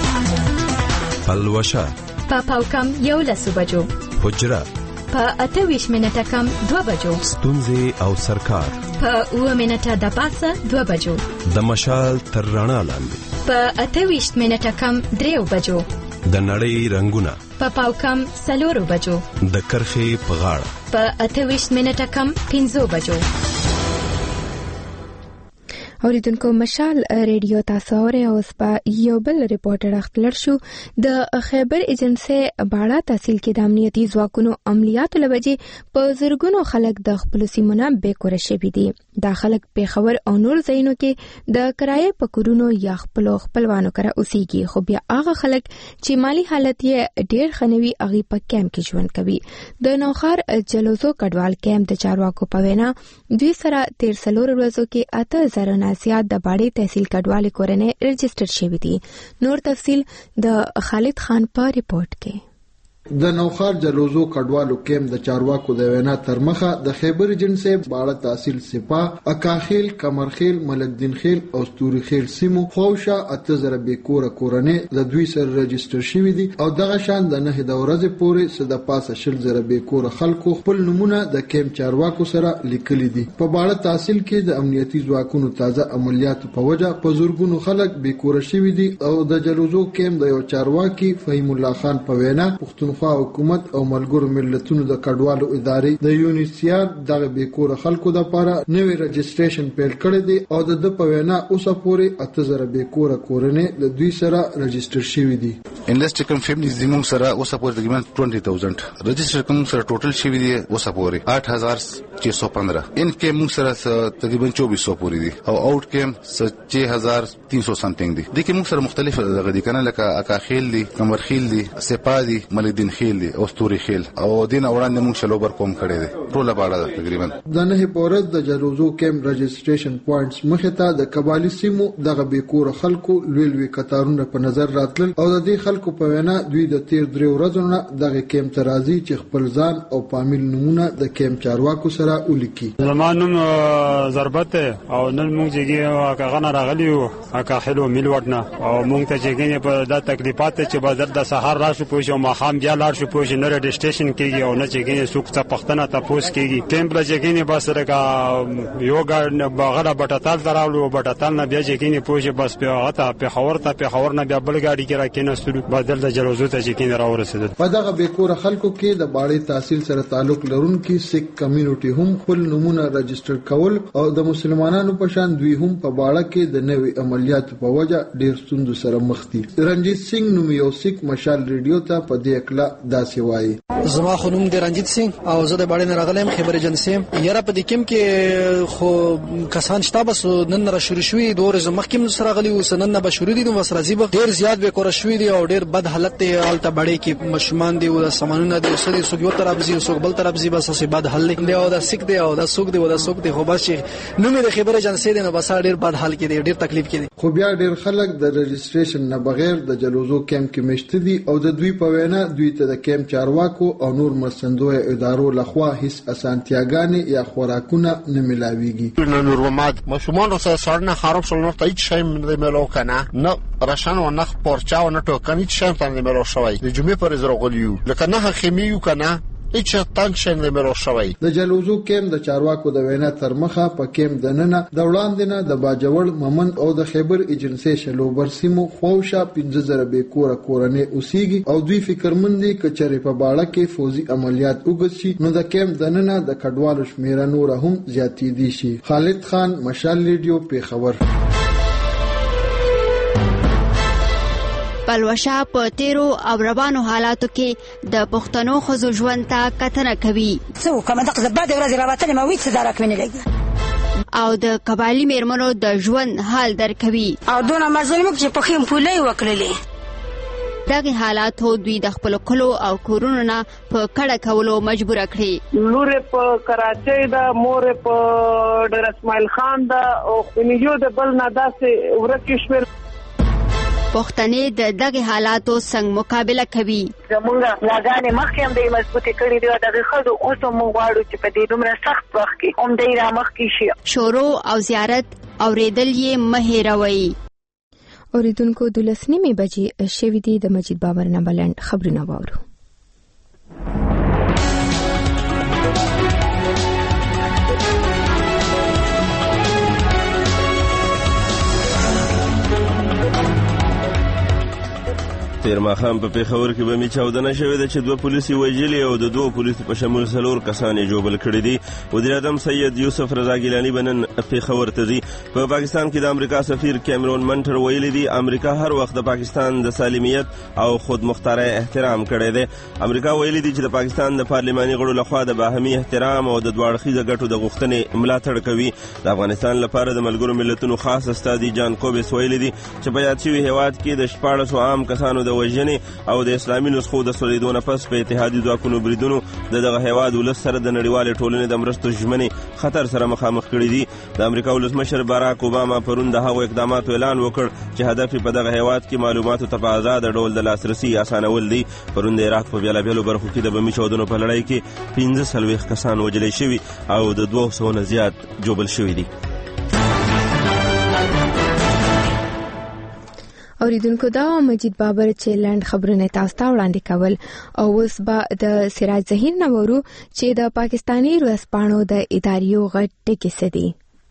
S15: پلوشه
S16: په پاوکم 11 بجو،
S15: حجره
S16: په 28 منټه کم 2 بجو،
S15: ستونزې او سرکار
S16: په 9 منټه د پاسه 2 بجو،
S15: د مشال تر رڼا لاندې
S16: په 28 منټه کم 3 بجو،
S15: د نړۍ رنگونه
S16: په پاوکم 4 بجو،
S15: د کرخې په غاړه
S16: په 28 منټه کم 15 بجو.
S1: اوریدونکو مشال ریډیو تاسو اورئ. اوس په یو بل ریپورټر اختلر شو. د خیبر ایجنسی باړه تحصیل کې د امنیتي ځواکونو عملیاتو لوجې په زرګونو خلک د خپل سیمونو بیکور شوي دي. دا خلک پیښور او نور ځایونو کې د کرایې په کورونو یا خپلوانو کره اوسېږي، خو بیا هغه خلک چې مالی حالت یې ډېر خنوي هغه په کیمپ کې ژوند کوي. د نوخار جلوزو کډوال کیمپ د چارواکو په وینا دوی سره 13 ورځو کې 8000 زیات د باړې تحصیل کډوالې کورنۍ رجسټر شوي دي. نور تفصیل د خالد خان په ریپورت کې.
S17: د نوخار جلوزو کډوالو کیمپ د چارواکو د وینا تر مخه د خیبر ایجنسی باړه تحصیل سپاه اکاخیل، کمرخیل، ملکدین خیل او ستوري خیل سیمو خوشا 8000 بیکوره کورنۍ د دوی سره رجسټر شوي دي او دغه شان د 9 ورځې پورې صد پاسه 10000 بیکوره خلکو خپل نمونه د کیمپ چارواکو سره لیکلي دي. په باړه تحصیل کې د امنیتي ځواکونو تازه عملیاتو په وجه په زورګونو خلک بیکوره شوي دي او د جلوزو کیمپ د یو چارواکي فهیم الله خان په وینا پښتونخوا حکومت او ملګرو ملتونو د کډوالو ادارې د یونیسیار دغه بیکوره خلکو لپاره نوې رجسټریشن پیل کړی دی او د په وینا اوسه پورې 8000 بیکوره کورنۍ د دوی سره رجسټر شوي دي.
S18: انډستری کوم فیملیز زموږ سره اوسه پورې تقریبا 20000 رجسټر کوم سره ټوټل شوي دي اوسه پورې 8615 ان کې موږ سره تقریبا 2400 پورې دي او آوټ کې 6300 سمثینګ دي. د کې موږ سره مختلف دغه دي کنه لکه اکاخیل دي، کمرخیل دي، سپا دي، ملکدین خیل دي او ستوري خیل او دین وړاندې موږ شلوبر کوم کړی دی ټول باړه تقریبا
S17: د 9 پورز د جلوزو کیمپ رجسټریشن پوینټس مخه ته د قبایلی سیمو دغه بیکور خلکو لوی کتارونه په نظر راتلل او د دې خلکو په وینا دوی د 13 ورځې نه دغه کیمپ ته راځي چې خپل ځان او فامیل نمونه د کیمپ چارواکو سره ولیکي.
S19: زمانوم ضربت او نن موږ چې کاغه راغلی او کاخلو مل وټنه او موږ ته چې په دا تکلیفات چې بازار د سحر راشو پوښو مخام بیا لار شو پوښ نه رجسټریشن کیږي او نه چې سوق څه پختنه تاسو کیږي. کیمپ لږه بس رګه یو ګارډ بغره بټاتال دراولو بټاتال نه بیا چې پوښ بس په هغه په خور نه بیا بل ګاډي کې راکیناستلو بدل د جلوزو ته چې راورسېدل.
S17: په دغه بیکوره خلکو کې د باړې تحصیل سره تعلق لرونکي سیک کمیونټي هم خپل نمونه رجسټر کول او د مسلمانانو په شان دوی هم په باړه کې د نوې عملیاتو په وجه ډېر ستونزو سره مخ دي. رنجیت سنگ نوم یو سیک مشال ریډیو ته په دې اکلا داسې وایي.
S20: زما خو نوم دی رنجیت سنگ او زه د باړې نه راغلم خیبر ایجنسی. یاره په دې کیم کې خو کسان شته بس نن را شروع شوي دور زما کیم سره غلي اوس نن به شروع دي نو بس راځي به ډیر زیات به کور شوي دي او ډیر بد حالت ته حالت باړې کې مشمان دي او سامانونه دي اوس دي سوګ یو طرف زی سوګ بل طرف زی بس بد حل دی او دا سیک دی او دا سوګ دی او دا سوګ دی خو بس نو مې د خیبر ایجنسی دی نو بس ډیر بد حال کې دی ډیر تکلیف کې دي.
S17: خو بیا ډیر خلک د رجسټریشن نه بغیر د جلوزو کیمپ کې مشته دي او د دوی په وینا دوی ته د کیمپ چارواکو او نور مرستندوی ادارو لخوا هیڅ اسانتیاګانې یا خوراکونه نه ملاويږي.
S21: نور محمد مشمون سره سرنه خراب شول نو ته هیڅ شی نه ملو کنه نه راشن و نه پورچا و نه ټوکن هیڅ شی ته نه ملو شوی د جمعې پر زرغلیو لکه نه خمیو کنه هیڅ تنشن نه ملو شوی.
S17: د جلوزو کیمپ د چارواکو د وینا تر مخه په کیمپ د ننه د وړاندې نه د باجوړ ممند او د خیبر ایجنسی شلوبر سیمو خوشا 15000 بیکوره کورنۍ اوسېږي او دوی فکرمند دي کچري په باړه کې فوزي عملیات وګسي نو د کیمپ د ننه د کډوالو شمیره نور هم زیاتې دي شي. خالد خان مشال ریډیو پیښور.
S7: پلوشه په تیرو او روانو حالاتو کې د پښتنو ښځو ژوند ته کتنه کوي.
S8: څه کومه دغه بعد ورځې راوتلې ما وې څه درک مې نه لګي
S7: او د قبایلی میرمنو د ژوند حال درکوي
S8: او دونه مظلوم چې په خیم پولې وکړلې.
S7: دغه حالاتو دوی د خپل کلو او کورونو نه په کډه کولو مجبور کړي.
S22: لور په کراچۍ دا مور په ډیر اسماعیل خان دا او خنیو د بل نه داسې ورکه شمیر
S7: پښتنې د دغه حالاتو څنګه مقابله کوي.
S9: زمونږ لاګانې مخکې هم د مضبوطې کړي دي او دغه ښځو اوس هم موږ غواړو چې په دې دومره سخت وخت کې هم دی را مخکې شي.
S7: شورو او زیارت اورېدل یې مه هېروئ.
S1: اوریدونکو 12:30 بجې شوې دي. د مجید بابر نه بلند خبرونه واورو.
S2: تیر ماښام په پیښور کې بمي چاودنه شوې ده چې 2 پولیس وژلي او د 2 پولیسو په شمول 4 کسان ژوبل کړي دي. وزیر اعظم سید یوسف رضا ګیلانی بنن پیښور ته ځي. په پاکستان کې د امریکا سفیر کیمرون منټر ویلي دي امریکا هر وخت د پاکستان د سالمیت او خود مختارۍ احترام کړی دی. امریکا ویلي دي چې د پاکستان د پارلماني غړو لخوا د باهمي احترام او د دوه اړخیزه ګټو د غوښتنې ملاتړ کوي. د افغانستان لپاره د ملګرو ملتونو خاص استازي جان کوبس ویلي دي چې په یاد شوي هیواد کې د 14 عام کسانو د وژنې او د اسلامي نسخو د سولیدو نه پس په اتحادي ځواکونو بریدونو دغه هیواد ولس سره د نړیوالې ټولنې د مرستو ژمنې خطر سره مخامخ کړي دي. د امریکا ولسمشر باراک اوباما پرون د هغو اقداماتو اعلان وکړ چې هدف په دغه هیواد کې معلوماتو ته په آزاد ډول د لاسرسي اسانول دي. پرون د عراق په بیلابیلو برخو کې د بمي چاودنو په لړۍ کې 15 کسان وژل شوي او د 200 نه زیات ژوبل شوي دي.
S1: اوریدونکو دا مجید بابر چې لاند خبرونه تاسو ته وړاندې کول او اوس به د سراج ظهیر نورو چې د پاکستانی ورځپاڼو د اداریو غټ ټکی سدي.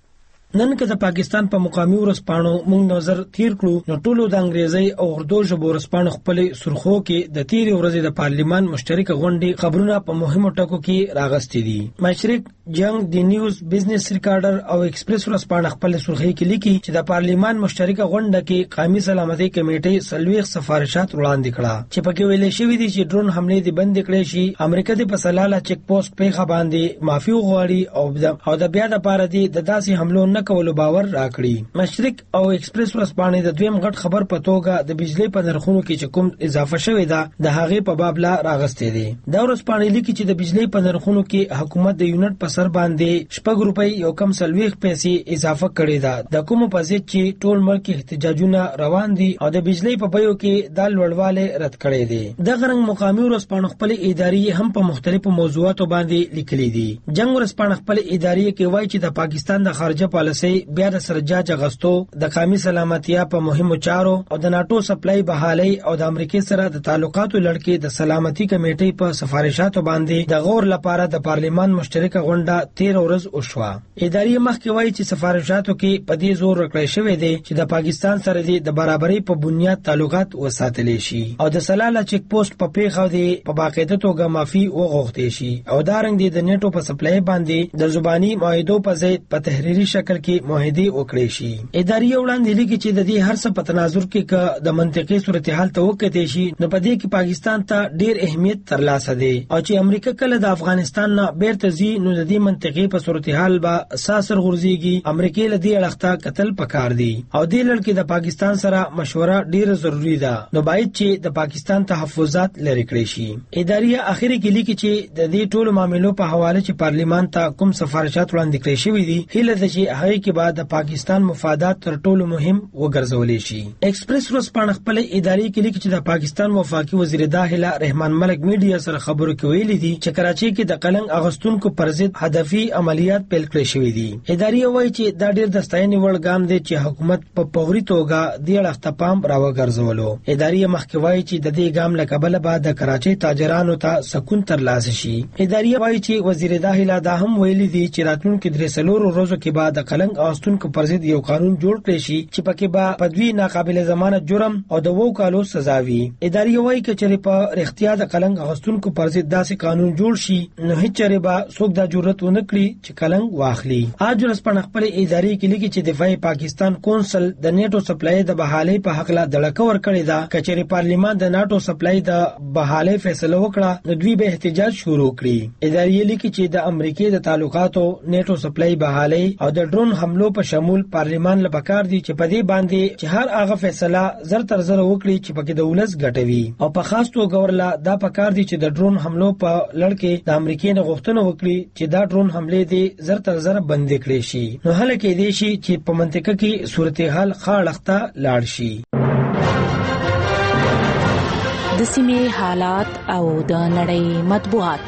S4: نن که د پاکستان په مقامي ورځپاڼو موږ نظر تیر کړو نو ټولو د انګریزي او اردو ژبو ورځپاڼو خپل سرخو کې د تیر ورځې د پارلیمان مشترک غونډې خبرونه په مهمو ټکو کې راغستې دي. مشرق جنگ د نیوز بزنس ریکارډر او ایکسپریس ورځپاڼه خپل سرخي کې لیکي چې د پارلیمان مشترک غونډه کې قومي سلامتي کمیټې سلويخ سفارشات وړاندې کړه چې پکې ویل شوی دي چې ډرون حمله دي بند کړي شي. امریکا د پسلاله چیک پوسټ په خباندې معافي وغواړي او د بیا د پاره دي د داسې حملو کولو باور راکړي. مشرق او ایکسپریس ورځپاڼې د دویم غټ خبر په توګه د بجلی په نرخونو کې چې کوم اضافه شوې ده د هغې په باب لا راغستې دي. دا ورځپاڼې لیکي چې د بجلی په نرخونو کې حکومت د یونټ په سر باندې 6 روپۍ یو کم 40 پیسې اضافه کړې ده. د کوم په ضد چې ټول ملک احتجاجونه روان دي او د بجلی په بیو کې د لوړواله رد کړي دي. د غرنګ مقامي ورځپاڼې خپل ادارې هم په مختلفو موضوعاتو باندې لیکلي دي. جنگ ورځپاڼې خپل ادارې کې وایي چې د پاکستان د خارجه پالیسي بیا د سرجاج اغستو د قومي سلامتیا په مهمو چارو او د ناتو سپلای بحالي او د امریکای سره د تعلقاتو لړکې د سلامتي کمیټې په سفارشاتو باندې د غور لپاره د پارلیمان مشترکه غونډه 13 ورځ وشوه. ادارې مخکې وایي چې سفارشاتو کې په دې زور ورکړی شوی دی چې د پاکستان سره د برابرۍ په بنیاد تعلقات وساتل شي او د سلاله چیک پوسټ په پیښه دی په باقاعده توګه معافي وغوښتي شي او دارنګ د نیټو په سپلای باندې د زبانی معاهدو په ځای په تحریري شکل کې معاهده وکړي شي. ادارې وړاندې لیکي چې د دې هر څه په تناظر کې د منطقي صورتحال ته وکړي شي نو په دې کې پاکستان ته ډیر اهمیت ترلاسه دی او چې امریکا کله د افغانستان نه بیرته ځي نو د دې منطقي په صورتحال به اساس غورځيږي. امریکا له دې اړخته قتل پکار دی او دې لړ کې د پاکستان سره مشوره ډیره ضروری ده نو باید چې د پاکستان تحفظات لري کړی شي. ادارې اخیری کې لیکي چې د دې ټولو معاملو په حواله چې پارلیمان ته کوم سفارشات وړاندې کړی شوی دي هله د چې هغه کې بعد د پاکستان مفادات تر ټولو مهم وګرځولې شي. ایکسپریس ورځپاڼه خپل ادارې کې لیکي چې د پاکستان وفاقي وزیر داخله رحمان ملک میډیا سره خبرو کې ویلي دي چې کراچي کې د قلنګ اغستونکو پر ضد هدفي عملیات پیل کړی شوی دي. ادارې وایي چې دا ډیر د ستاینې وړ ګام دی چې حکومت په فوري توګه د اړخته پام راوګرځولو. ادارې مخکې وایي چې د دې ګام له کبله بعد د کراچي تاجرانو ته سکون ترلاسه شي. ادارې وایي چې وزیر داخله دا هم ویلي دي چې راتلونکو 3 ورځو کې بعد د قلنګ اغستونکو پر ضد یو قانون جوړ کړی شي چې پکې به پدوی ناقابل ضمانت جرم او د 2 کالو سزا وي. ادارې وایي چې په اختیار د قلنګ اغستونکو پر ضد داسې قانون جوړ شي نو هیڅ چره به څوک د جرأت ونه کړي چې قلنګ واخلي. اج ورځپاڼه خپل ادارې کې لیکي چې دفاعي پاکستان کونسل د نیټو سپلای د بحالي په حق لا دړکه ور کړی دا کچېری پارلیمان د ناتو سپلای د بحالي فیصله وکړه نو دوی به احتجاج شروع کړي. ادارې لیکي چې د امریکای د تعلقاتو نیټو سپلای بحالي او د ډرون حملو په شمول پارلیمان له پکار دي چې په دې باندې چې هر هغه فیصله زر تر زر وکړي چې پکې د ولس ګټوي او په خاص توګه ورلا دا پکار دي چې د ډرون حملو په لړ کې د امریکای نه غوښتنه وکړي چې دا ډرون حمله دي زر تر زر بند کړي شي نو هله کې دي شي چې په منطقه کې صورتحال خاړخته لاړ شي.
S5: د سیمې حالات او د نړۍ مطبوعات.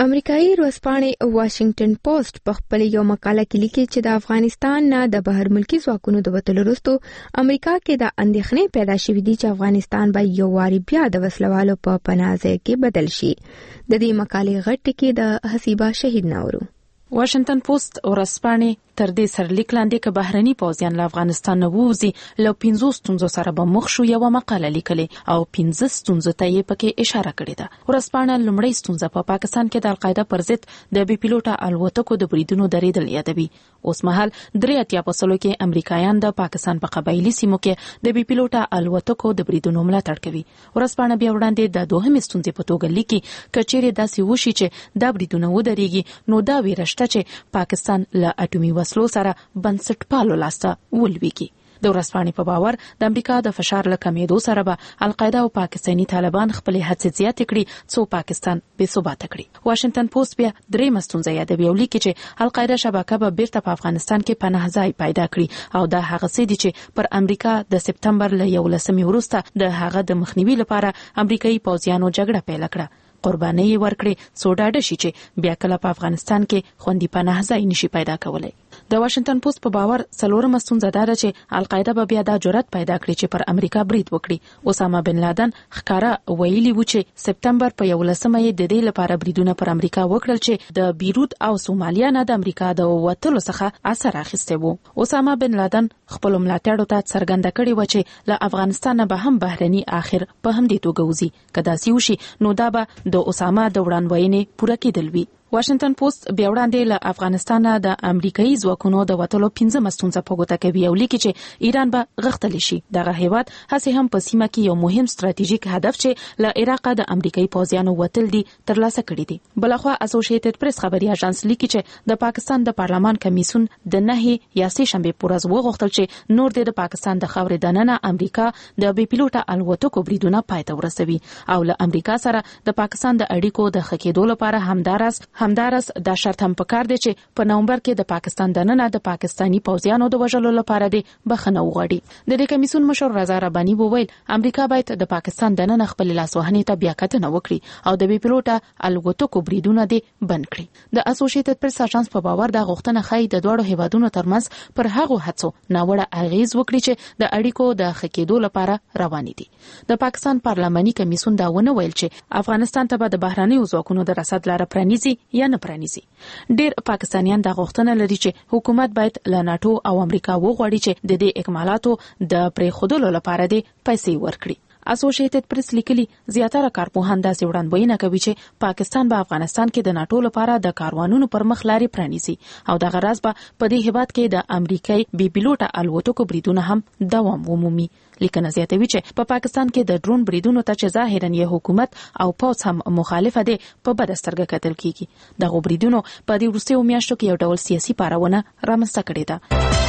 S1: امریکایي ورځپاڼې واشنگټن پوسټ په خپل یو مقاله کې لیکي چې د افغانستان نه د بهر ملکی ځواکونو د وتلو وروسته امریکا کې د اندېښنې پیدا شوې دي چې افغانستان به یو واري بیا د وسلوالو په پناه ځای کې بدل شي. د دې مقالې غټ ټکی د حسیبه شهید ناورو.
S5: واشنگټن پوسټ ورځپاڼې تر دې سرلیک لاندې ک بهرني پوځیان له افغانستان نه ووزي له 15 ستونزو سره به مخ شو. یو مقاله لیکلې او 15 ستونزو ته یې پکې اشاره کړې ده. ورځپاڼه لومړی ستونزه په پاکستان کې د القاعده پر ضد د بي پیلوټه الوتکو د بریدونو درېدل یادوي. اوس مهال 83% کې امریکایان د پاکستان په قبایلی سیمو کې د بي پیلوټه الوتکو د بریدونو ملاتړ کوي. ورځپاڼه بیا وړاندې د دوهمې ستونزې په توګه لیکي کچېرې داسې وشي چې دا بریدونه ودرېږي نو دا ویرشته چې پاکستان له اټومي وسلو سره بنسټپالو لاسته ولويږي. د ورځپاڼې په باور د امریکا د فشار له کمیدو سره به القاعده او پاکستاني طالبان خپل هڅې زیاتې کړي څو پاکستان بې ثباته کړي. واشنگټن پوسټ بیا درې مستونزه یادوي او لیکي چې القاعده شبکه به بیرته په افغانستان کې پناه ځای پیدا کړي او دا هغه څه دي چې پر امریکا د سپتمبر له 11 وروسته د هغه د مخنیوي لپاره امریکایي پوځیانو جګړه پیل کړه. قرباني ورکړي څو ډاډه شي چې بیا کله په افغانستان کې خوندي پناه ځای نشي پیدا کولای. د واشنگټن پوسټ په باور څلورمه ستونزه دا ده چې القاعده به بیا د جرأت پیدا کړي چې پر امریکا برید وکړي. اسامه بن لادن ښکارا ویلي و چې سپتمبر په 11مه یې د دې لپاره بریدونه پر امریکا وکړل چې د بیروت او سومالیا نه د امریکا د وټلو څخه اثر اخیسته وو. اسامه بن لادن خپل ملاتړو ته څرګنده کړی و چې له افغانستان به هم بهرني اخر په همدې توګه وزي. کدا سی وشي نو دا به د اسامه د وړاندوینې پوره کېدل وی. واشنگټن پوسټ بیا وړاندې له افغانستان د امریکایي ځواکونو د وټلو 15 ستونزه په ګوته کوي او لیکي چې ایران به غښتلی شي. دغه هیواد هڅه هم په سیمه کې یو مهم ستراتیژیک هدف چې له عراق د امریکایي پوځیانو وټل دي ترلاسه کړی دي. بلخوا اسوسییټډ پریس خبري اژانس لیکي چې د پاکستان د پارلمان کمیسیون د 9 یا 3 شنبه پورز وغوښتل چې نور د پاکستان د خاورې دننه امریکا د بي پیلوټه الوتکو بریدونه پای ته ورسوي او له امریکا سره د پاکستان د اړیکو د خکېدو لپاره همدارس دا شرط هم پکار دی چې په نومبر کې د پاکستان دننه د پاکستانی پوځیانو د وژلو لپاره د بخښنه وغواړي. د دې کمیسیون مشر رضا رباني وویل امریکا باید د پاکستان دننه خپل لاسوهنې ته بیا کتنه وکړي او د بي پیلوټه الوتکو بریدونه دې بند کړي. د اسوسییټډ پریس اژانس په باور دا غوښتنه ښایي د دوړو هیوادونو ترمنځ پر هغو هڅو ناوړه اغیز وکړي چې د اړیکو د خکېدو لپاره روانې دي. د پاکستان پارلماني کمیسیون دا ونه ویل چې افغانستان ته به د بهرنیو ځواکونو د رسد لاره پرانیزي یا نه پرانیزي. ډېر پاکستانیان دا غوښتنه لري چې حکومت باید له ناتو او امریکا وغواړي چې د دې اکمالاتو د پریښودلو لپاره د پیسې ورکړي. اسوسییټډ پریس لیکلي زیاتره کارپوهان داسې وړاندوینه کوي چې پاکستان به افغانستان کې د ناتو لپاره د کاروانونو پر مخ لارې پرانیزي او د غرض به په دې هیواد کې د امریکای بي پیلوټه الوتکو بریدونه هم دوام ومومي. لیکنه زیاتوي چې په پاکستان کې د ډرون بریدونو ته چې ظاهرا یې حکومت او پوځ هم مخالفه دي په بد سترګه کتل کیږي. دغه بریدونو په دې وروستیو میاشتو کې یو ډول سیاسي پارونه رامنځته کړې ده.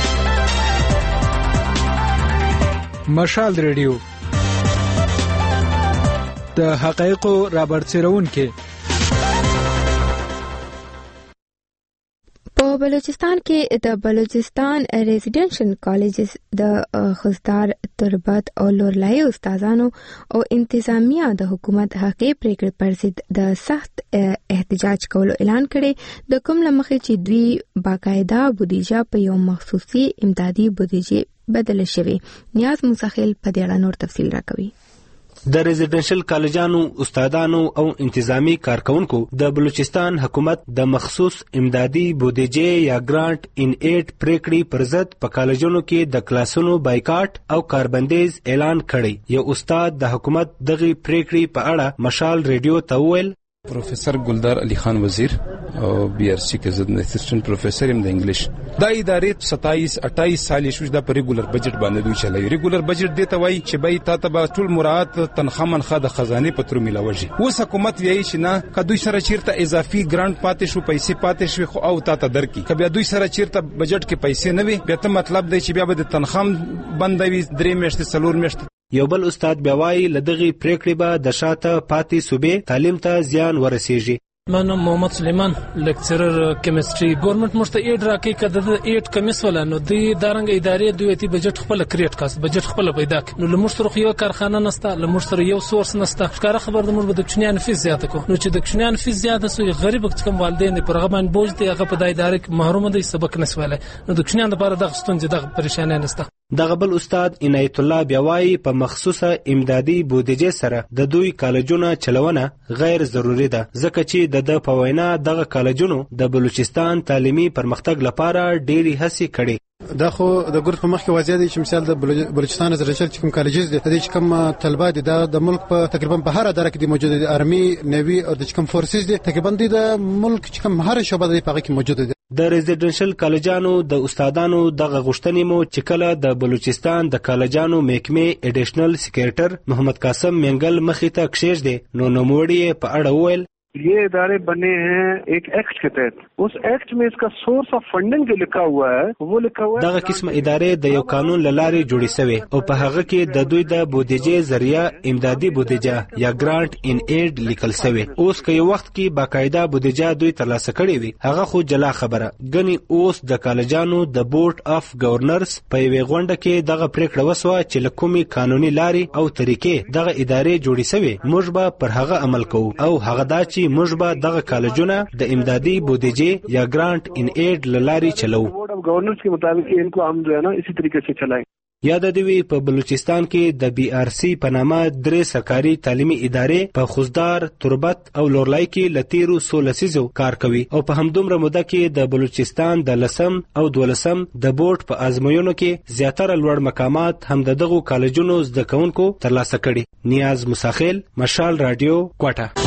S3: مشال ریډیو د حقایقو رابرسېرونکي.
S1: په بلوچستان کې د بلوچستان ریزیډنشل کالجز د خزدار تربت او لورلای استادانو او انتظامیه د حکومت حقیقي پریکړې پر ضد د سخت احتجاج کولو اعلان کړي د کوم لمخې چې دوی باقاعده بودیجه په یو مخصوصي امدادي بودیجه بدل شوی. نیاز مسخیل په دې اړه نور تفصیل راکوي.
S6: د ریزیډنشل کالجانو استادانو او انتظامی کارکونکو د بلوچستان حکومت د مخصوص امدادي بودیجه یا ګرانټ ان ایډ پریکړې پر ضد په کالجونو کې د کلاسونو بایکاټ او کاربندیز اعلان کړی. یو استاد د حکومت دغه پریکړې په اړه مشال ریډیو ته وویل
S23: پروفیسر گلدار علی خان وزیر او بی آر سی کې زه اسسټنټ پروفیسر یم د انګلیش. دا ادارې 27-28 سال شوه د ریګولر بجټ باندې دوی چلوي. ریګولر بجټ دی ته وایي چې به تاسو به ټول مراعات تنخواه منخواه د خزانه په تر ملاوي. اوس حکومت وایي چې نه کدوې سره چیرته اضافي ګرانټ پاتې شو پیسې پاتې شو خو او تاسو درکې کبه دوی سره چیرته بجټ کې پیسې نه وي بیا ته مطلب دی چې بیا به د تنخواه بندوي 3 میاشتې 4 میاشتې.
S6: یو بل استاد بیا وایي لدغه پریکړې به د شاته پاتې صوبې تعلیم ته زیان ورسیږي.
S10: من محمد سلیمان لیکچرر کیمستري ګورنمنت مشته ایډ راکې کده د ایډ کمیس ولا نو دی دارنګ ادارې دوی بجټ خپل کریټ کاس بجټ خپل پیدا نو لمشتر خو یو کارخانه نسته لمشتر یو سورس نسته ښکار خبر د موږ د چنیان فیس زیاته کو نو چې د چنیان فیس زیاته سو غریب کم والدین پر غبن بوج دی هغه په دای ادارې محروم دي سبق نسواله نو د چنیان لپاره د غستون د پریشانه نسته.
S6: دغه بل استاد عنایت الله بیاوی په مخصوصه امدادي بودیجه سره د دوی کالجونو چلونه غیر ضروری ده ځکه چې د په وینا دغه کالجونو د بلوچستان تعلیمي پرمختګ لپاره ډېری هڅې کړي.
S12: دا خو د ګورت په مخ کې واضح دي چې مثال د بلوچستان ريسرچ چې کوم کالجز دي د کوم طلبه دي د ملک په تقریبا په هر اداره کې دي موجود دي ارمي نیوي او د کوم فورسز دي تقریبا د ملک چې کوم هر شعبه د پاره کې موجود دي.
S6: د ریزیډنشل کالجانو د استادانو دغه غوښتنې مو چې کله د بلوچستان د کالجانو محکمې ایډیشنل سیکریټر محمد قاسم منګل مخې ته کښېږدي نو نوموړي په اړه وویل
S13: ये इदारे बने हैं एक एक्ट के तहत उस एक्ट में इसका सोर्स ऑफ फंडिंग जो लिखा हुआ है वो लिखा हुआ है
S6: دغه قسم ادارې د یو قانون لارې جوړې شوی او په هغه کې د دوی د بودیجې ذریعہ امدادي بودیجه یا ګرانټ ان ایډ لیکل شوی. اوس که یو وخت کې باقاعده بودیجه دوی ترلاسه کړې وي هغه خو جلا خبره غني. اوس د کالجانو د بورډ اف گورنرز په یوه غونډه کې دغه پریکړه وسوه چې لکومي قانوني لارې او طریقې دغه ادارې جوړې شوی موږ به پر هغه عمل کوو او هغه دا چې موږ به دغه کالجونه د امدادي بودیجې یا ګرانټ ان ایډ لاري چلو.
S13: بورڈ آف گورنرز کے مطابق ان کو ہم جو ہے نا اسی طریقے سے چلائیں.
S6: یاد دی په بلوچستان کې د بي آر سي په نامه درې سرکاري تعلیمي ادارې په خوزدار، تربت او لورلای کې لتیرو 16 لسیزو کار کوي او په همدومره موده کې د بلوچستان د 10 او 12 د بورډ په ازموینو کې زیاتره لوړ مقامات هم دغه کالجونو زده کوونکو ترلاسه کړي. نیاز مساخیل، مشال رادیو، کوټه.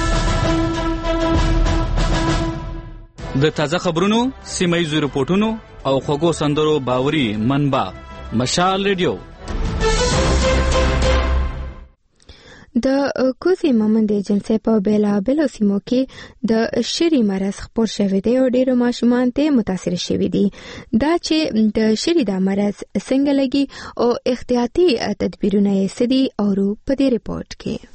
S14: د تازه خبرونو، سیمایي رپورټونو او خوږو سندرو باوري منبع مشال ریډیو.
S1: د کوزي مامند ایجنسی په بیلابلو سیمو کې د شری مرض خپور شوی دی او ډیرو ماشومان ته متاثر شوی دي. دا چې د شری د مرض څنګه لګي او احتیاطي تدبیرونه یې سدي او په دې ریپورت کې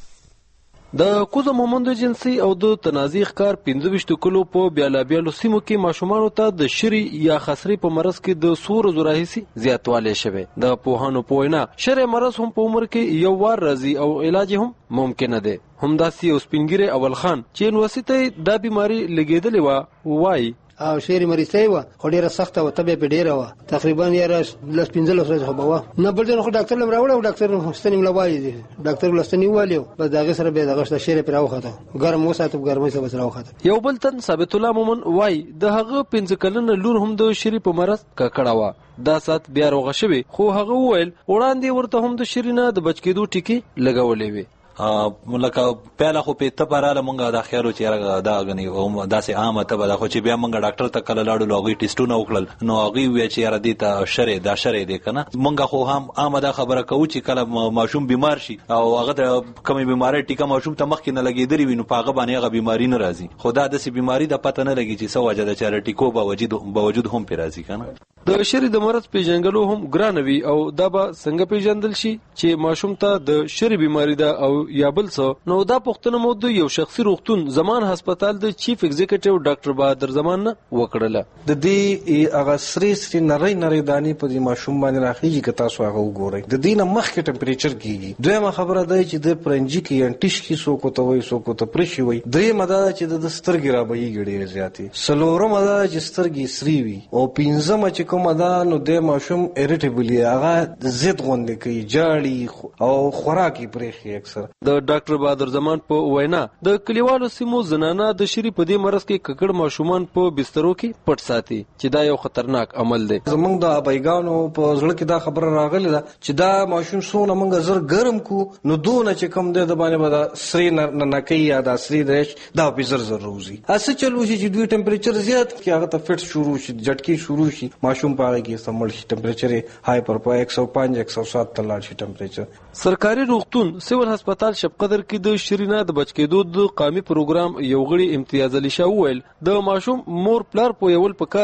S24: د کوزه مومند ایجنسی او د تنازع ښکار 25 کلو په بیلابلو سیمو کې ماشومان ته د شری یا خسري په مرض کې د سور زراحسي زیاتوالی شوی. د پوهانو په وینا شری مرض هم په عمر کې یو وار راځي او علاج هم ممکن ده. همداسې اوسپینګری اول خان چې نو وسیته د بیماری لګیدلې و وای
S25: او شری مریضه و خو ډیره سخته و تبه په ډیره و تقریبا یې راس لس 15 ورځې خو بوا نه بل ځای خو ډاکټر لم راوړ او ډاکټر هستنی ملوالي دي ډاکټر ولستنی والیو بس داغه سره به دغه شری پر راوخته ګرم وساتو ګرمۍ سره راوخته.
S24: یو بل تن ثابت الله مومن وای د هغه 15 کلن لور هم د شری په مرض ککړه و دا سات بیا روغه شوی خو هغه ویل وړاندې ورته هم د شرینه د بچ کېدو ټکی لګولې وي.
S26: ملکه پیاله خو په تپاراله مونږه د خیرو چې دا غني او داسې عامه ته بل خو چې بیا مونږه ډاکټر ته کله لاړو لوغي ټیسټونه وکړل نو هغه وی چې را دي ته شری دا شری دی کنه مونږه خو هم عامه دا خبره کوو چې کله ماشوم بیمار شي او هغه د کومې بیماری ټیکه ماشوم ته مخکې نه لګیدلی وي نو په هغه باندې هغه بیماری نه راځي. خو دا داسې بیماری د پته نه لګي چې څه وجه ده چې ټیکو باوجود هم پی راځي کنه.
S24: د شری د مرض پیژنګلو هم ګرانوي او دا به څنګه پیژندل شي چې ماشوم ته د شری بیماری ده او یا بل څه. نو دا پوښتنه مو د یو شخصي روغتون زمان هسپتال د چیف ایگزیکټیو ډاکټر بهادر زمان نه وکړله.
S27: د دې هغه سری نری دانی په دې ماشوم باندې راخیږي که تاسو هغه وګورئ د دې نه مخکې ټمپریچر کیږي. دویمه خبره ده چې د پرنجي کې انټیش کې سو کوته وای سو کوته پرشي وای. درېمه ده چې د سترګې را بهیږي ډېر زیاتې. څلورمه ده چې سترګې سری وي او پنځمه چې کومه ده نو د ماشوم اریټیبلی هغه ضد غونډې کوي جاړي او خوراکي پرېخي اکثر.
S24: د ډاکټر بهادر زمان په وینا د کلیوالو سیمو زنانه د شری په دې مرض کې ککړ ماشومان په بسترو کې پټ ساتي چې دا یو خطرناک عمل دی.
S27: زمونږ د ابایګانو په زړه کې دا خبره راغله ده چې دا ماشوم سونه مونږ زر ګرم کو نو دونه چې کم دی د باندې به سری نه کوي یا د سری دیش دا په زر روزي اسه چلو چې دوی ټمپریچر زیات کې هغه ته فټ شروع شي جټکی شروع شي ماشوم پاره کې سمول شي ټمپریچر هایپر په 105 107 تلل شي ټمپریچر.
S24: سرکاري روغتون سیول هسپتال شپقدر کې د شرینا د بچ کېدو د قومي پروګرام یو غړي امتیاز علي شاه ویل د ماشوم مور پلار په یول پکار دی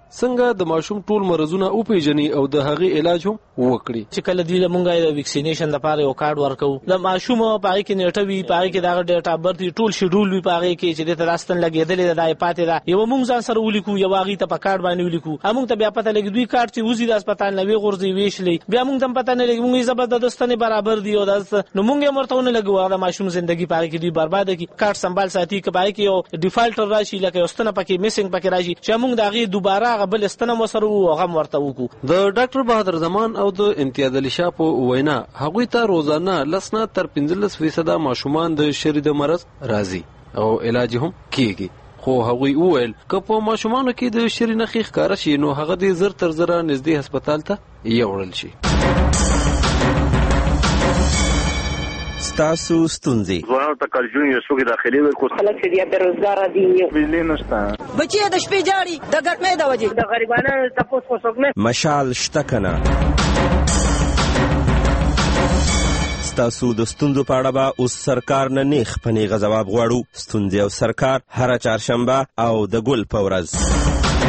S24: څنګه د ماشوم ټول مرزونه او پیژني او د هغې علاج هم وکړي.
S11: چې کله دوی لمونږه د ویکسینیشن لپاره یو کارت ورکو د ماشوم په هغه کې نیټه وی په هغه کې دغه ډیټا برت ټول شیډول وی په هغه کې چې د راستن لګیدلې د پاتې دا یو مونږ ځان سره ولیکو یو هغه ته په کارت باندې ولیکو موږ ته بیا پته لګي دوی کارت چې وزي د هسپتال نوي غورځي ویشلې بیا موږ ته پته نه لګي موږ زبردستنه برابر دی او داس نو موږ مرتهونه لګو هغه ماشوم ژوندۍ په هغه کې دوی برباد کی کارت سنبال ساتي کې پای کې یو ډیفالټر راشي لکه واستنه پکې میسنګ پکې راشي چې موږ دغه دوباره غبل استنه مسرو هغه ورته وکړو.
S24: د ډاکټر بهادر زمان او د امتیاز علي شاه په وینا هغوی ته روزانه لسنه تر 15% ماشومان د شری د مرض راځي او علاج هم کیږي. خو هغوی وویل که په ماشومانو کې د شری نښې ښکاره شي نو هغه د زر تر زره نږدې هسپتال ته یوړل شي.
S2: ستاسو ستونزې
S15: ځوانانو ته کالجون یو څوک داخلي ورکو خلک چې بیا بیروزګار دي بجلی نشته
S8: بچي د شپې جاړي د ګرمۍ د وجې
S15: د غریبانو تاسو خو څوک نه
S2: مشال شته کنه. ستاسو د ستونزو په اړه به اوس سرکار نه نیغ په نیغه ځواب غواړو. ستونزې او سرکار هره چهارشنبه او د ګل په ورځ.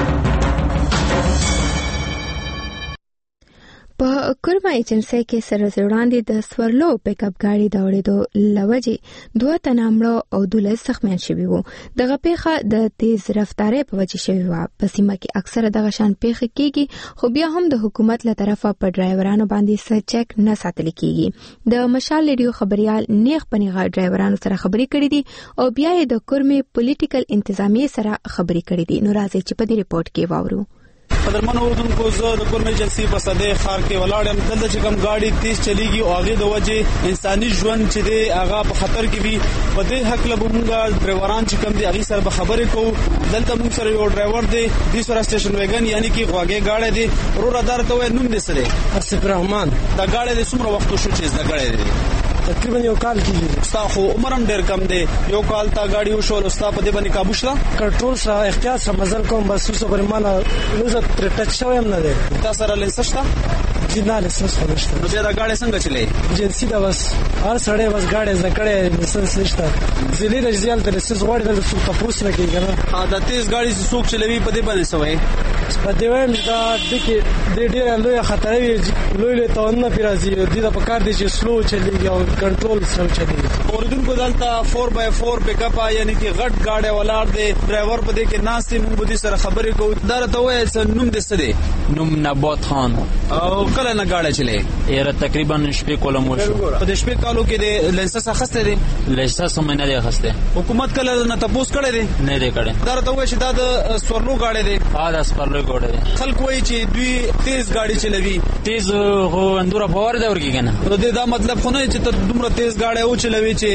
S1: په کورما ایجنسی کې سره وړاندې د سورلو پیک اپ گاډي د اورېدو لوجې 2 تنه مړه او 12 زخمیان شوي وو. دغه پیښه د تیز رفتارۍ په وجه شوې وه. په سیمه کې اکثره دغه شان پیښې کیږي خو بیا هم د حکومت له طرفه په ډرایورانو باندې څه چک نه ساتل کیږي. د مشال ریډیو خبريال نیغ پنیغه ډرایورانو سره خبرې کړې دي او بیا یې د کورمې پولیټیکل انتظامیې سره خبرې کړې دي. نو راځي چې په دې ریپورت کې واورو.
S16: قدرمنو اوردونکو زه د کورمې ایجنسی په صدې ښار کې ولاړم. دلته چې کوم ګاډي تیز چلیږي او هغه د وجه انساني ژوند چې دی هغه په خطر کې وي. په دې حق له موږ ډرایوران چې کوم دي هغه سره به خبرې کوو. دلته موږ سره یو ډرایور دی د سره سټیشن ویګن یعنی کې غواګي گاډي دی ورور ادارته وای نوم دې سره اسف رحمان. دا گاډي د څومره وخت شو چې دا گاډي دی
S25: تقریبا یو کال کېږي.
S16: ستا خو عمر هم ډېر کم دی. یو کال تا گاډي وشو او ستا په دې باندې قابو شته
S25: کنټرول سره احتیاط سره مزل کوم بس اوس پر مالا نو تر ټچ شوم نه دی.
S16: تا سره لنس شته؟
S25: جی نه لنس نشته.
S16: نو بیا دا گاډي څنګه چلے؟
S25: ایجنسی دا بس هر سړی بس گاډي زکړې لنس نشته. ځلې رجال ته لنس غوړې د څوک تاسو نه کېږي نه.
S16: دا تیز گاډي څوک چلوي په دې باندې سوې
S25: په دې وایم دا د ډېر لوی خطر وي لوی توانونه پیرازي دي د پکار دي چې سلو چلیږي او کنټرول سره چلیږي.
S16: اوردونکو دلته 4x4 پیک اپ یعنی کې غټ گاډي ولار دي ډرایور په دې کې ناستې موږ به دې سره خبرې کوو. دا راته وایي چې نوم دې څه دی؟
S18: نوم نبات خان.
S16: او کله نه گاډي چلے؟
S18: یاره تقریبا شپې کولم وشو.
S16: په دې شپې کالو کې د لایسنس اخیسته دي؟
S18: لایسنس هم نه دی اخیسته.
S16: حکومت کله نه تاسو کړی دی؟
S18: نه دی کړی.
S16: دا راته وایي چې دا د سورلو گاډي دی.
S18: دا سورلو گاډي دی.
S16: خلک وایي چې دوی تیز گاډي چلوي.
S18: تیز هو اندوره پاور دی ورګي کنه.
S16: نو دا مطلب خو نه چې ته دومره تیز گاډي او چلوي چې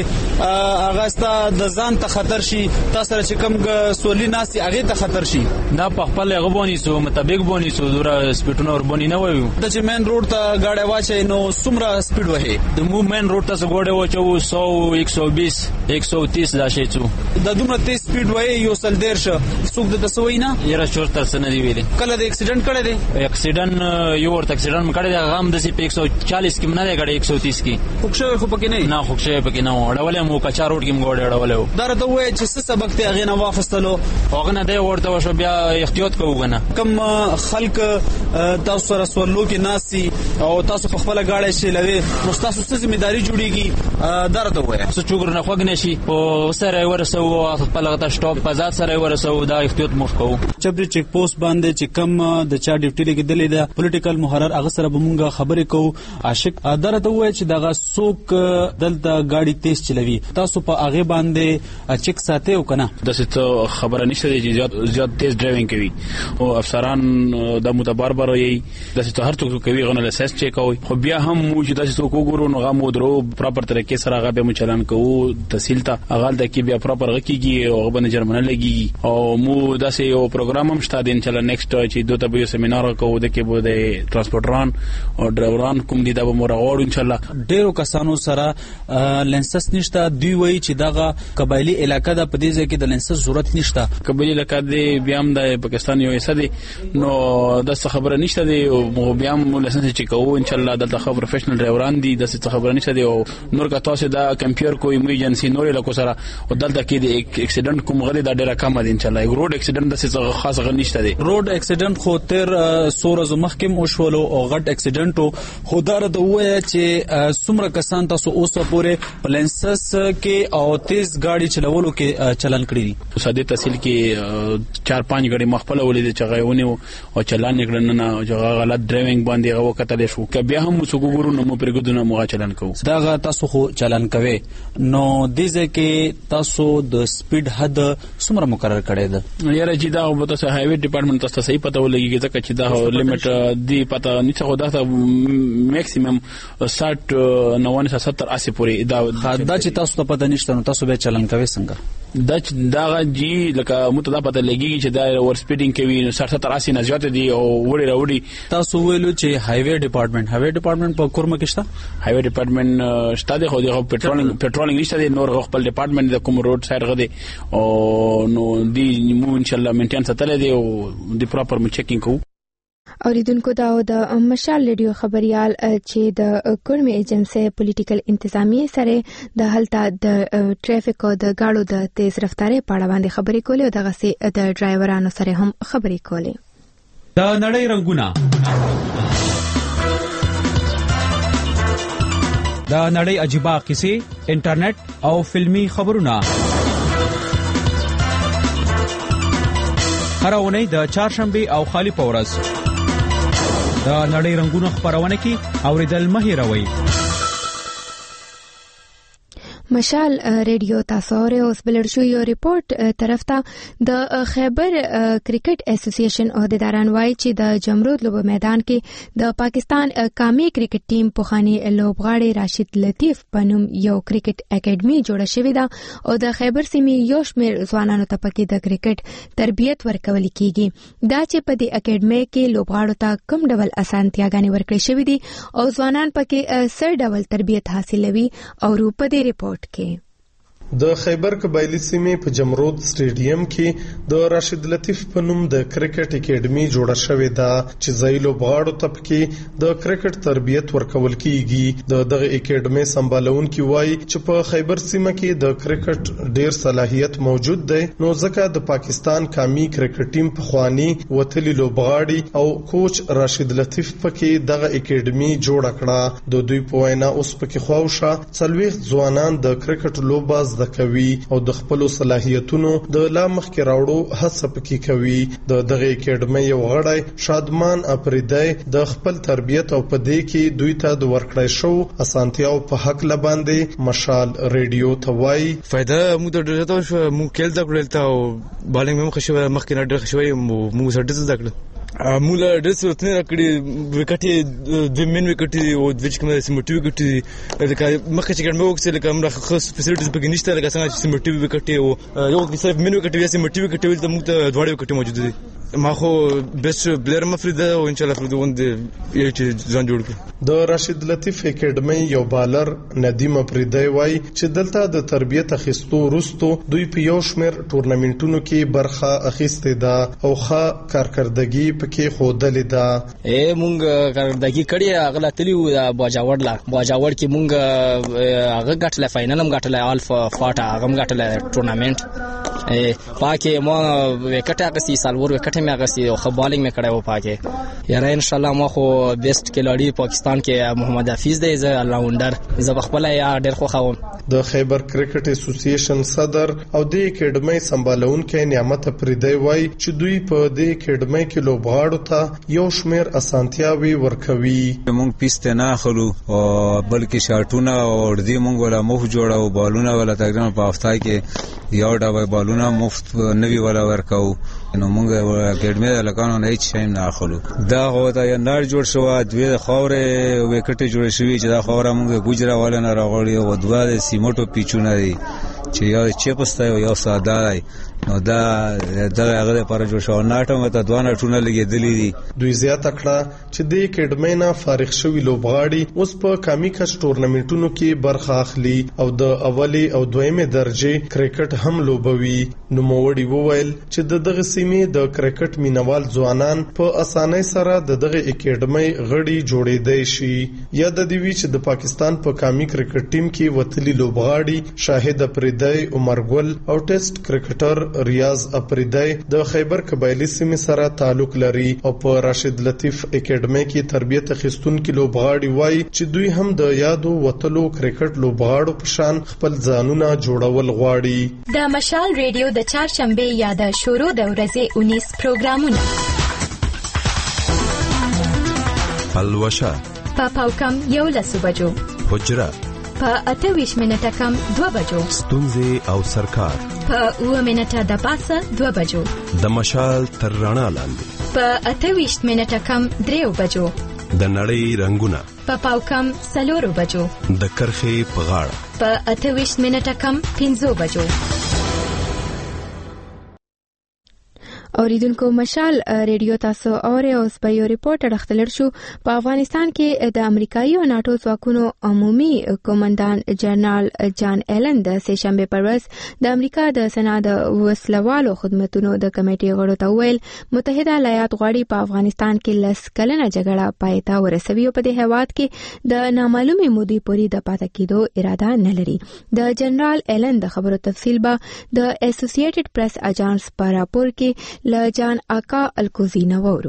S16: هغه ستا د ځان ته خطر شي. تاسو سره چې کوم سولي ناسي هغه ته خطر شي.
S18: دا په خپل غوونی سو مطابق بونی سو دوره سپیډونه ور بونی نه وایو.
S16: د چې مین روډ ته گاډي واچي نو څومره سپیډ وهي؟
S18: د مو مین روډ ته ګوډه واچو 100 120 130 دا شي څو.
S16: د دومره تیز سپیډ وهي یو سل دیر شه څوک د تسوینا
S18: یره چور تر سن دی ویلي.
S16: کله د اکسیډنټ کړی دی؟
S18: اکسیډنټ یو ورته اکسیډنټ کړی دی هغه هم د 140 کې نه دی غړي 130 کې.
S16: خوښه خو پکې نه
S18: خوښه پکې نه وړولې مو کچا روډ کې موږ وړولې.
S16: دا راته وایي چې څه سبق ته هغه نه واخستلو
S18: هغه نه دی ورته وشو بیا احتیاط کوو کنه.
S16: کم خلک تاسو سره سوالو کې ناسي او تاسو په خپل گاډي چلوي نو تاسو څه ځمېداري جوړيږي؟ دا راته وایي
S18: څه چوغر نه خوګ نشي او سره ورسو خپل غته سټاپ په ذات سره ورسو دا احتیاط مو کوو.
S19: چبري چیک پوسټ باندې چې کم د چا ډیوټي لګیدلې ده پولیټیکل محرر هغه سره به مونږه خبرې کوو. عاشق درته وایي چې دغه څوک دلته گاډي تیز چلوي تاسو په هغه باندې چیک ساتي او کنه.
S18: د څه خبره نشته چې زیات تیز ډرایوینګ کوي او افسران د متبربر وي د څه هر څوک کوي غو نه لسنس چیک کوي. خو بیا هم موږ د څه وګورو نو غو درو پراپر طریقې سره هغه به چلان کوو تحصیل ته هغه د کې بیا پراپر غکیږي او غو باندې جرمنه لګي او مو د څه یو پروګرام هم شته د انشاءالله نیکسټ چې دوته به سیمینار کوو د کې به د ترانسپورټران او ډرایوران کوم دي دا به مرغوړ انشاءالله.
S19: ډیرو کسانو سره لنسس نشته دوی وایي چې دغه قبایلی علاقې د په دې ځای کې د لنسس ضرورت نشته.
S18: قبایلی علاقې د بیا هم د پاکستان یو حصہ دي نو د څه خبره نشته دی او بیا هم لسنس چې کوو انشاءالله د پروفیشنل ډرایوران دي د څه خبره نشته دی او نور کا تاسو دا کمپیر کوی مې ایجنسی نور له کو سره او دلته کې د اکسیډنټ کوم غلي دا ډیره کم دي انشاءالله. روډ اکسیډنټ د څه خاص غل نشته دی.
S19: روډ اکسیډنټ خو تر سورز مخکم او شولو او غټ اکسیډنټ خو دا د وای چې څومره کسان تاسو اوسه پورې پلنسس کې او تیز گاډي چلولو کې چلن کړی دي
S18: ساده تحصیل کې 4-5 غړي مخبل ولې چې غيونه او چلان نکړنه نه چې غلط ډرایوینګ باندې غو کتل شو ک بیا هم څوګورو نو مو پرګدونه مو چلن کوو
S19: دا تاسو خو چلن کوي نو دې کې تاسو د سپیډ حد څومره مقرر کړی ده
S18: یاره چې دا په تاسو هایوي ډپارټمنټ تاسو صحیح پته ولګي ځکه چې دا لیمټ دی پته نه څه خو دا میکسیمم 60 90 70 80 پورې دا
S19: چې تاسو ته پته نشته نو تاسو به چلن کوي څنګه دا جی لکه متدا پته لګي چې دا ور سپیډینګ کوي 60 70 80 نه زیات دي او وړي راوړي تاسو ویلو چې هایوي ډپارټمنټ په کورمه کې شته
S18: هایوي ډپارټمنټ شته دی خو د پټرولینګ نشته دی نور خپل ډپارټمنټ د کوم روډ سایډ غدي او نو دی مو ان شاء الله مینټین ساتل دی او دی پراپر مو چیکینګ کوو
S1: اوریدونکو دا د مشال ریډیو خبريال چې د کورمه ایجنسی پولیټیکل انتظامیه سره د هلته د ټریفیک او د گاډو د تیز رفتارۍ په اړه باندې خبرې کولې او دغه سي د ډرایورانو سره هم خبرې کولې
S4: د نړۍ رنگونه د نړۍ عجيبه قصې انټرنیټ او فلمي خبرونه هر اونۍ د چهارشنبه او خالی پورز د نړۍ رنگونه خبرونه کې اوریدل مه هېروئ
S1: مشال ریډیو تاسو اوس بلر شو یو ریپورت طرف ته د خیبر کرکټ اسوسییشن عہدیداران وایي چې د جمرود لوبو میدان کې د پاکستان قومي کرکټ ټیم پوخانی لوبغاړي راشد لطیف پنوم یو کرکټ اکیډمي جوړه شوې ده او د خیبر سیمې یو شمېر ځوانانو ته پکې د کرکټ تربیت ورکول کیږي دا چې په دې اکیډمي کې لوبغاړو ته کوم ډول اسانتیاګانې ورکړې شوې دي او ځوانان پکې څه ډول تربیت حاصلوي او په دې ریپورت
S7: د خیبر قبایلی سیمې په جمرود سټیډیم کې د راشد لطیف په نوم د کرکټ اکیډمي جوړه شوې ده چې ځای لوبغاړو ته پکې د کرکټ تربیت ورکول کیږي د دغه اکیډمي سمبالونکي وایي چې په خیبر سیمه کې د کرکټ ډیر صلاحیت موجود دی نو ځکه د پاکستان قومي کرکټ ټیم په خواني وتلی لوبغاړي او کوچ راشد لطیف پکې دغه اکیډمي جوړه کړه د دوی په وینا اوس پکې خواوشه 40 ځوانان د کرکټ لوبه زده کوي او د خپل صلاحیتونو د لا مخکې راوړو هڅه پکې کوي د دغه اکیډمي یو غړی شادمان اپریدای د خپل تربیت او په دې کې دوی ته د ورکړای شو اسانتیاو په حق لباندې مشال ریډیو ته وایي
S9: فائدہ مو د ډېر ته مو کېل دا کړل ته بالینګ مې مخه مخکې نه ډېر شوی مو سټ زده کړل مولا ډېر څه نه کړی وکټي د مين وکټي او د کومه سیمټي وکټي لکه مخکې چې ګرمه وکړي لکه موږ خاص فیسیلیټیز پکې نشته لکه څنګه چې سیمټي وکټي او یو کې صرف مين وکټي یا سیمټي وکټي ول ته موږ ته دواړه وکټي موجود دي ما خو بیسټ پلیئر مفریده او ان شاء الله فردوند یو چې ځان جوړ کړ
S7: د راشد لطیف اکیډمي یو بالر ندیم افریدی وایي چې دلته د تربیت اخیستو وروسته دوی په یو شمېر ټورنمنټونو کې برخه اخیستې ده او ښه کارکردګي پکې ښودلې ده
S17: مونږ کارکردګي کړې هغه تلی باجاوړ کې مونږ هغه ګټله فائنل هم ګټله الفا فاټا هغه هم ګټله ټورنمنټ پاکه مو وکټه اغسی سالور وکټه مې اغسی او خبالینګ مې کړو پاکه یاره ان شاء الله ما خو بیسټ کلاړي پاکستان کې محمد حفیظ دی ز راونډر ز بخپل یا ډېر خو خوم
S7: د خیبر کرکټ اسوسییشن صدر او د اکیډمي سمبالونکي نعمت افریدی وایي چې دوی په د اکیډمي کې لوبغاړو ته یو شمېر اسانتیاوي ورکوي
S20: موږ پیسته نه اخلو او بلکې شاټونه او دې موږ ولا مخ جوړو بالونه ولا تقریبا په هفته کې یو ډول بالونه مفت نوي ولا ورکو نو موږ اکیډمي د لکانو نه هیڅ شی نه اخلو دا هو دا نار جوړ شو دوی د خاورې وکټ جوړ شوی چې دا خاوره موږ ګوجرا ولا نه راغړی او دوه د سیمټو پیچونه دي چې یو چپسته یو ساده دی نو دا هغه لپاره جوړ شو ناټو مته دوه نټونه لګېدلې دي
S7: دوی زیاته کړه چې د اکیډمي نه فارغ شوی لوبغاړي اوس په قومي کچ ټورنمنټونو کې برخه اخلي او د اولی او دویمه درجه کرکټ هم لوبوي نو موړي وویل چې دغه سیمې د کرکټ مینوال ځوانان په اسانۍ سره دغه اکیډمي غړي جوړېدای شي یا د دې وی چې د پاکستان په قومي کرکټ ټیم کې وتلی لوبغاړي شاهد افریدی عمر ګل او ټیسټ کرکټر ریاض افریدی د خیبر قبایلی سیمې سره تعلق لري او په راشد لطیف اکیډمي کې تربیت اخیستونکو لوبغاړي وایي چې دوی هم د یادو وتلو کرکټ لوبغاړو په شان خپل ځانونه جوړول غواړي.
S3: د مشال ریډیو د چهارشنبه یا د شروع د ورځې 19 پروګرامونه
S5: الوشا
S3: په پاوکم 11 بجو،
S5: حجره
S3: په 28 منټه کم 2 بجو،
S5: ستونزې او سرکار
S3: په 9 منټه د پاسه 2 بجو،
S5: د مشال تر رڼا لاندې
S3: په 28 منټه کم 3 بجو،
S5: د نړۍ رنگونه
S3: په پاوکم 4 بجو،
S5: د کرخې په غاړه
S3: په 28 منټه کم 15 بجو.
S1: اوریدونکو مشال ریډیو تاسو اوري او په یو ریپورت اړخلر شو په افغانستان کې د امریکایي او ناتو ځواکونو عمومي قومندان جنرال جان ایلن د سه شنبه پر ورځ د امریکا د سنا د وسلوالو خدماتو د کمیټې غړو ته ویل متحده ایالات غواړي په افغانستان کې لس کلنه جګړه پای ته ورسوي او په دې هیواد کې د نامعلومه مودې پورې د پاتې کېدو اراده نه لري. د جنرال ایلن د خبرو تفصیل به د اسوسییټډ پریس اجانس په راپور کې لجان آقا الکوزی نورو.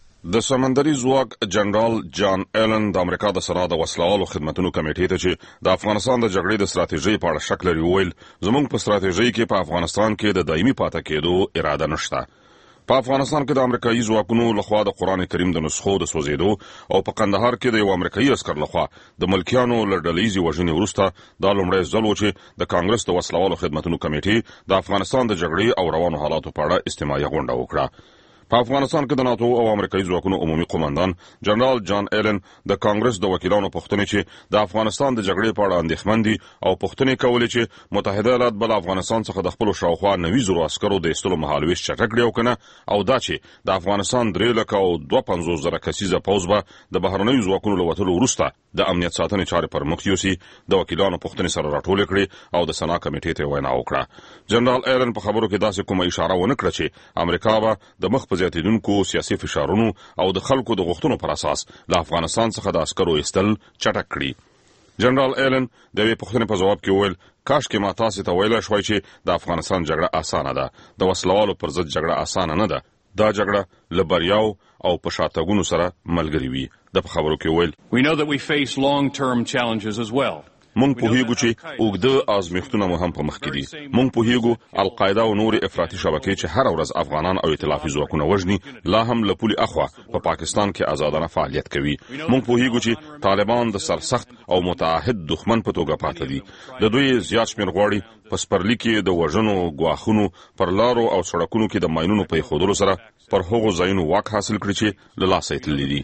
S10: د سمندري ځواک جنرال جان ایلن د امریکا د سنا د وسلوالو خدماتو کمیټې ته چې د افغانستان د جګړې د ستراتیژۍ په اړه شک لري ویل زموږ په ستراتیژۍ کې په افغانستان کې د دایمي پاتې کېدو اراده نشته. په افغانستان کې د امریکایي ځواکونو لخوا د قران کریم د نسخو د سوځیدو او په قندهار کې د یو امریکایي عسکر لخوا د ملکیانو لړډلیزي وژنې وروسته دا لومړی ځل و چې د کانګرس د وسلوالو خدماتو کمیټې د افغانستان د جګړې او روانو حالاتو په اړه استماعي غونډه وکړه. په افغانستان کې د ناتو او امریکایي ځواکونو عمومي قومندان جنرال جان ایلن د کانګرس د وکیلانو پوښتنې چې د افغانستان د جګړې په اړه اندېښمن دي او پوښتنې کولې چې متحده ایالات بل افغانستان څخه د خپل شاوخوا 90,000 عسکرو د ایستلو مهالويش چټک کړی او کنه او دا چې د افغانستان 3,52,000 کسیزه پوز به د بهرنیو ځواکونو له وټلو وروسته د امنیت ساتنې چارې پر مخ یوسي د وکیلانو پوښتنې سره راټول کړي او د سنا کمیټې ته وینا وکړه. جنرال ایلن په خبرو کې داسې کومه اشاره ونه کړه چې امریکا به د مخ په زیاتیدونکو سیاسي فشارونو او د خلکو د غوښتنو پر اساس له افغانستان څخه د عسکرو ایستل چټک کړي. جنرال ایلن د دې پوښتنې په جواب کې ویل کاش کې ما تاسو ته ویل شوی چې د افغانستان جګړه اسانه ده، د وسلوالو پر ضد جګړه اسانه نه ده، دا جګړه له بریاو او په شاتګونو سره ملګری وي. د خبرو کې ویل
S12: We know that we face long-term challenges as well.
S10: مونږ پوهیږو چې اوږده آزمېښتونه مو هم په مخ کې دي. مونږ پوهیږو القاعده او نور افراطي شبکې چې هر ورځ افغانان او ائتلافي ځواکونه وژني لا هم له پولي اخوا په پاکستان کې آزادانه فعالیت کوي. مونږ پوهیږو چې طالبان د سرسخت او متعهد دښمن په توګه پاتې دي. د دوی زیات شمېر غواړي په سپرلي کې د وژنو غواخونو پر لارو او سړکونو کې د ماینونو په ایښودلو سره پر هغو ځایونو واک حاصل کړي چې له لاسه یې تللي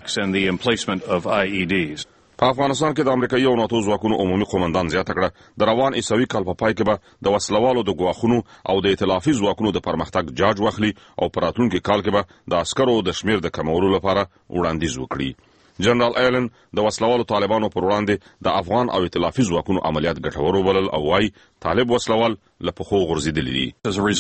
S10: دي. په افغانستان کې د امریکایي او ناتو ځواکونو عمومي قومندان زیاته کړه د روان عیسوي کال په پای کې به د وسلوالو د غواخونو او د ائتلافي ځواکونو د پرمختګ جاج واخلي او په راتلونکي کال کې به د عسکرو د شمیر د کمولو لپاره وړاندیز وکړي. جنرال ایلن د وسلوالو طالبانو پر وړاندې د افغان او ائتلافي ځواکونو عملیات ګټور وبلل او وايي طالب وسلوال له پخو غورځېدلي دي.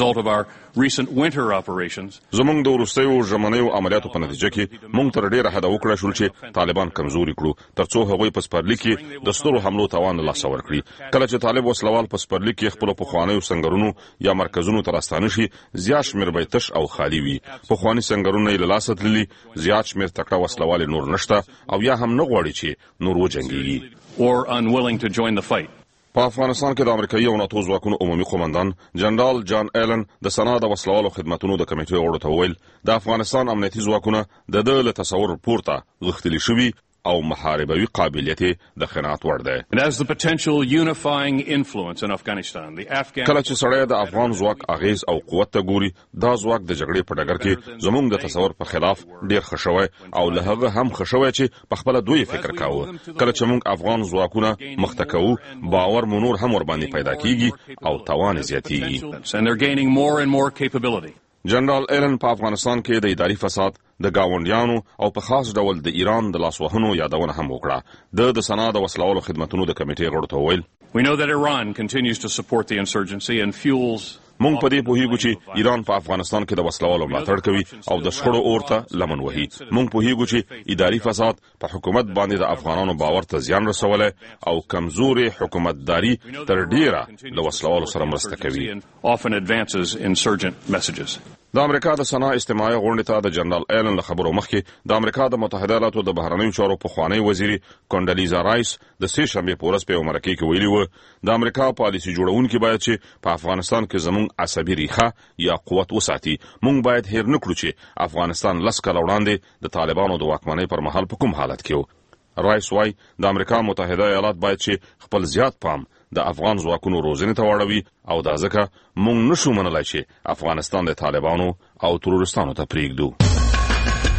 S10: زموږ د وروستیو ژمنیو عملیاتو په نتیجه کې موږ تر ډیره حده وکړای شول چې طالبان کمزوري کړو ترڅو هغوی په سپرلي کې د سترو حملو توان له لاسه ورکړي. کله چې طالب وسلوال په سپرلي کې خپل پخوانیو سنگرونو یا مرکزونو ته راستانه شي زیات شمیر به تش او خالی وي. پخوانی سنگرونه یې له لاسه تللي، زیات شمیر تکړه وسلوال نور نشته او یا هم نه غواړي چې نور وجنګيږي. په افغانستان کې د امریکایي او ناتو ځواکونو عمومي قومندان جنرال جان ایلن د سنا د وسلوالو خدماتو د کمیټې غړو ته ویل د افغانستان امنیتي ځواکونه د له تصور پورته غښتلي شوي او محاربوي قابلیت د خناعت وړ دی. کله چې سړی د افغان ځواک اغیز او قوت ته ګوري دا ځواک د جګړې په ډګر کې زموږ د تصور په خلاف ډیر ښه شوی او له هغه هم ښه شوی چې په خپل دوی فکر کاوه. کله چې موږ افغان ځواکونه مخته کوو باور مو نور هم ور باندې پیدا کیږي او توان زیاتیږي. جنرال ایلن په افغانستان کې د اداري فساد د گاونډیانو او په خاص ډول د ایران د لاسوهنو یادونه هم وکړه. د سنا د وسلوالو خدماتو د کمیټې غړو ته ویل مونږ په دې پوهیږو چې ایران په افغانستان کې د وسلوالو ملاتړ کوي او د شخړو اورته لمن وهي. مونږ پوهیږو چې اداري فساد په حکومت باندې د افغانانو باور ته زیان رسولی او کمزوري حکومتداري تر ډیره له وسلوالو سره مرسته کوي. د امریکا د سنا اجتماعي غونډې ته د جنرال ایلن له خبرو مخکې د امریکا د متحده ایالاتو د بهرنیو چارو پخوانی وزیر کونډلیزا رایس د سې شنبې په ورځ په یو مرکه کې ویلي و د امریکا پالیسي جوړونکي باید چې په افغانستان کې زموږ عصبي ریښه یا قوت وساتي. موږ باید هیر نه کړو چې افغانستان لس کاله وړاندې د طالبانو د واکمنۍ پر مهال په کوم حالت کې و. رایس وايي د امریکا متحده ایالات باید چې خپل زیات پام د افغان ځواکونو روزنې ته واړوي او دا ځکه موږ نشو منلای چې افغانستان د طالبانو او ترورستانو ته پرېږدو.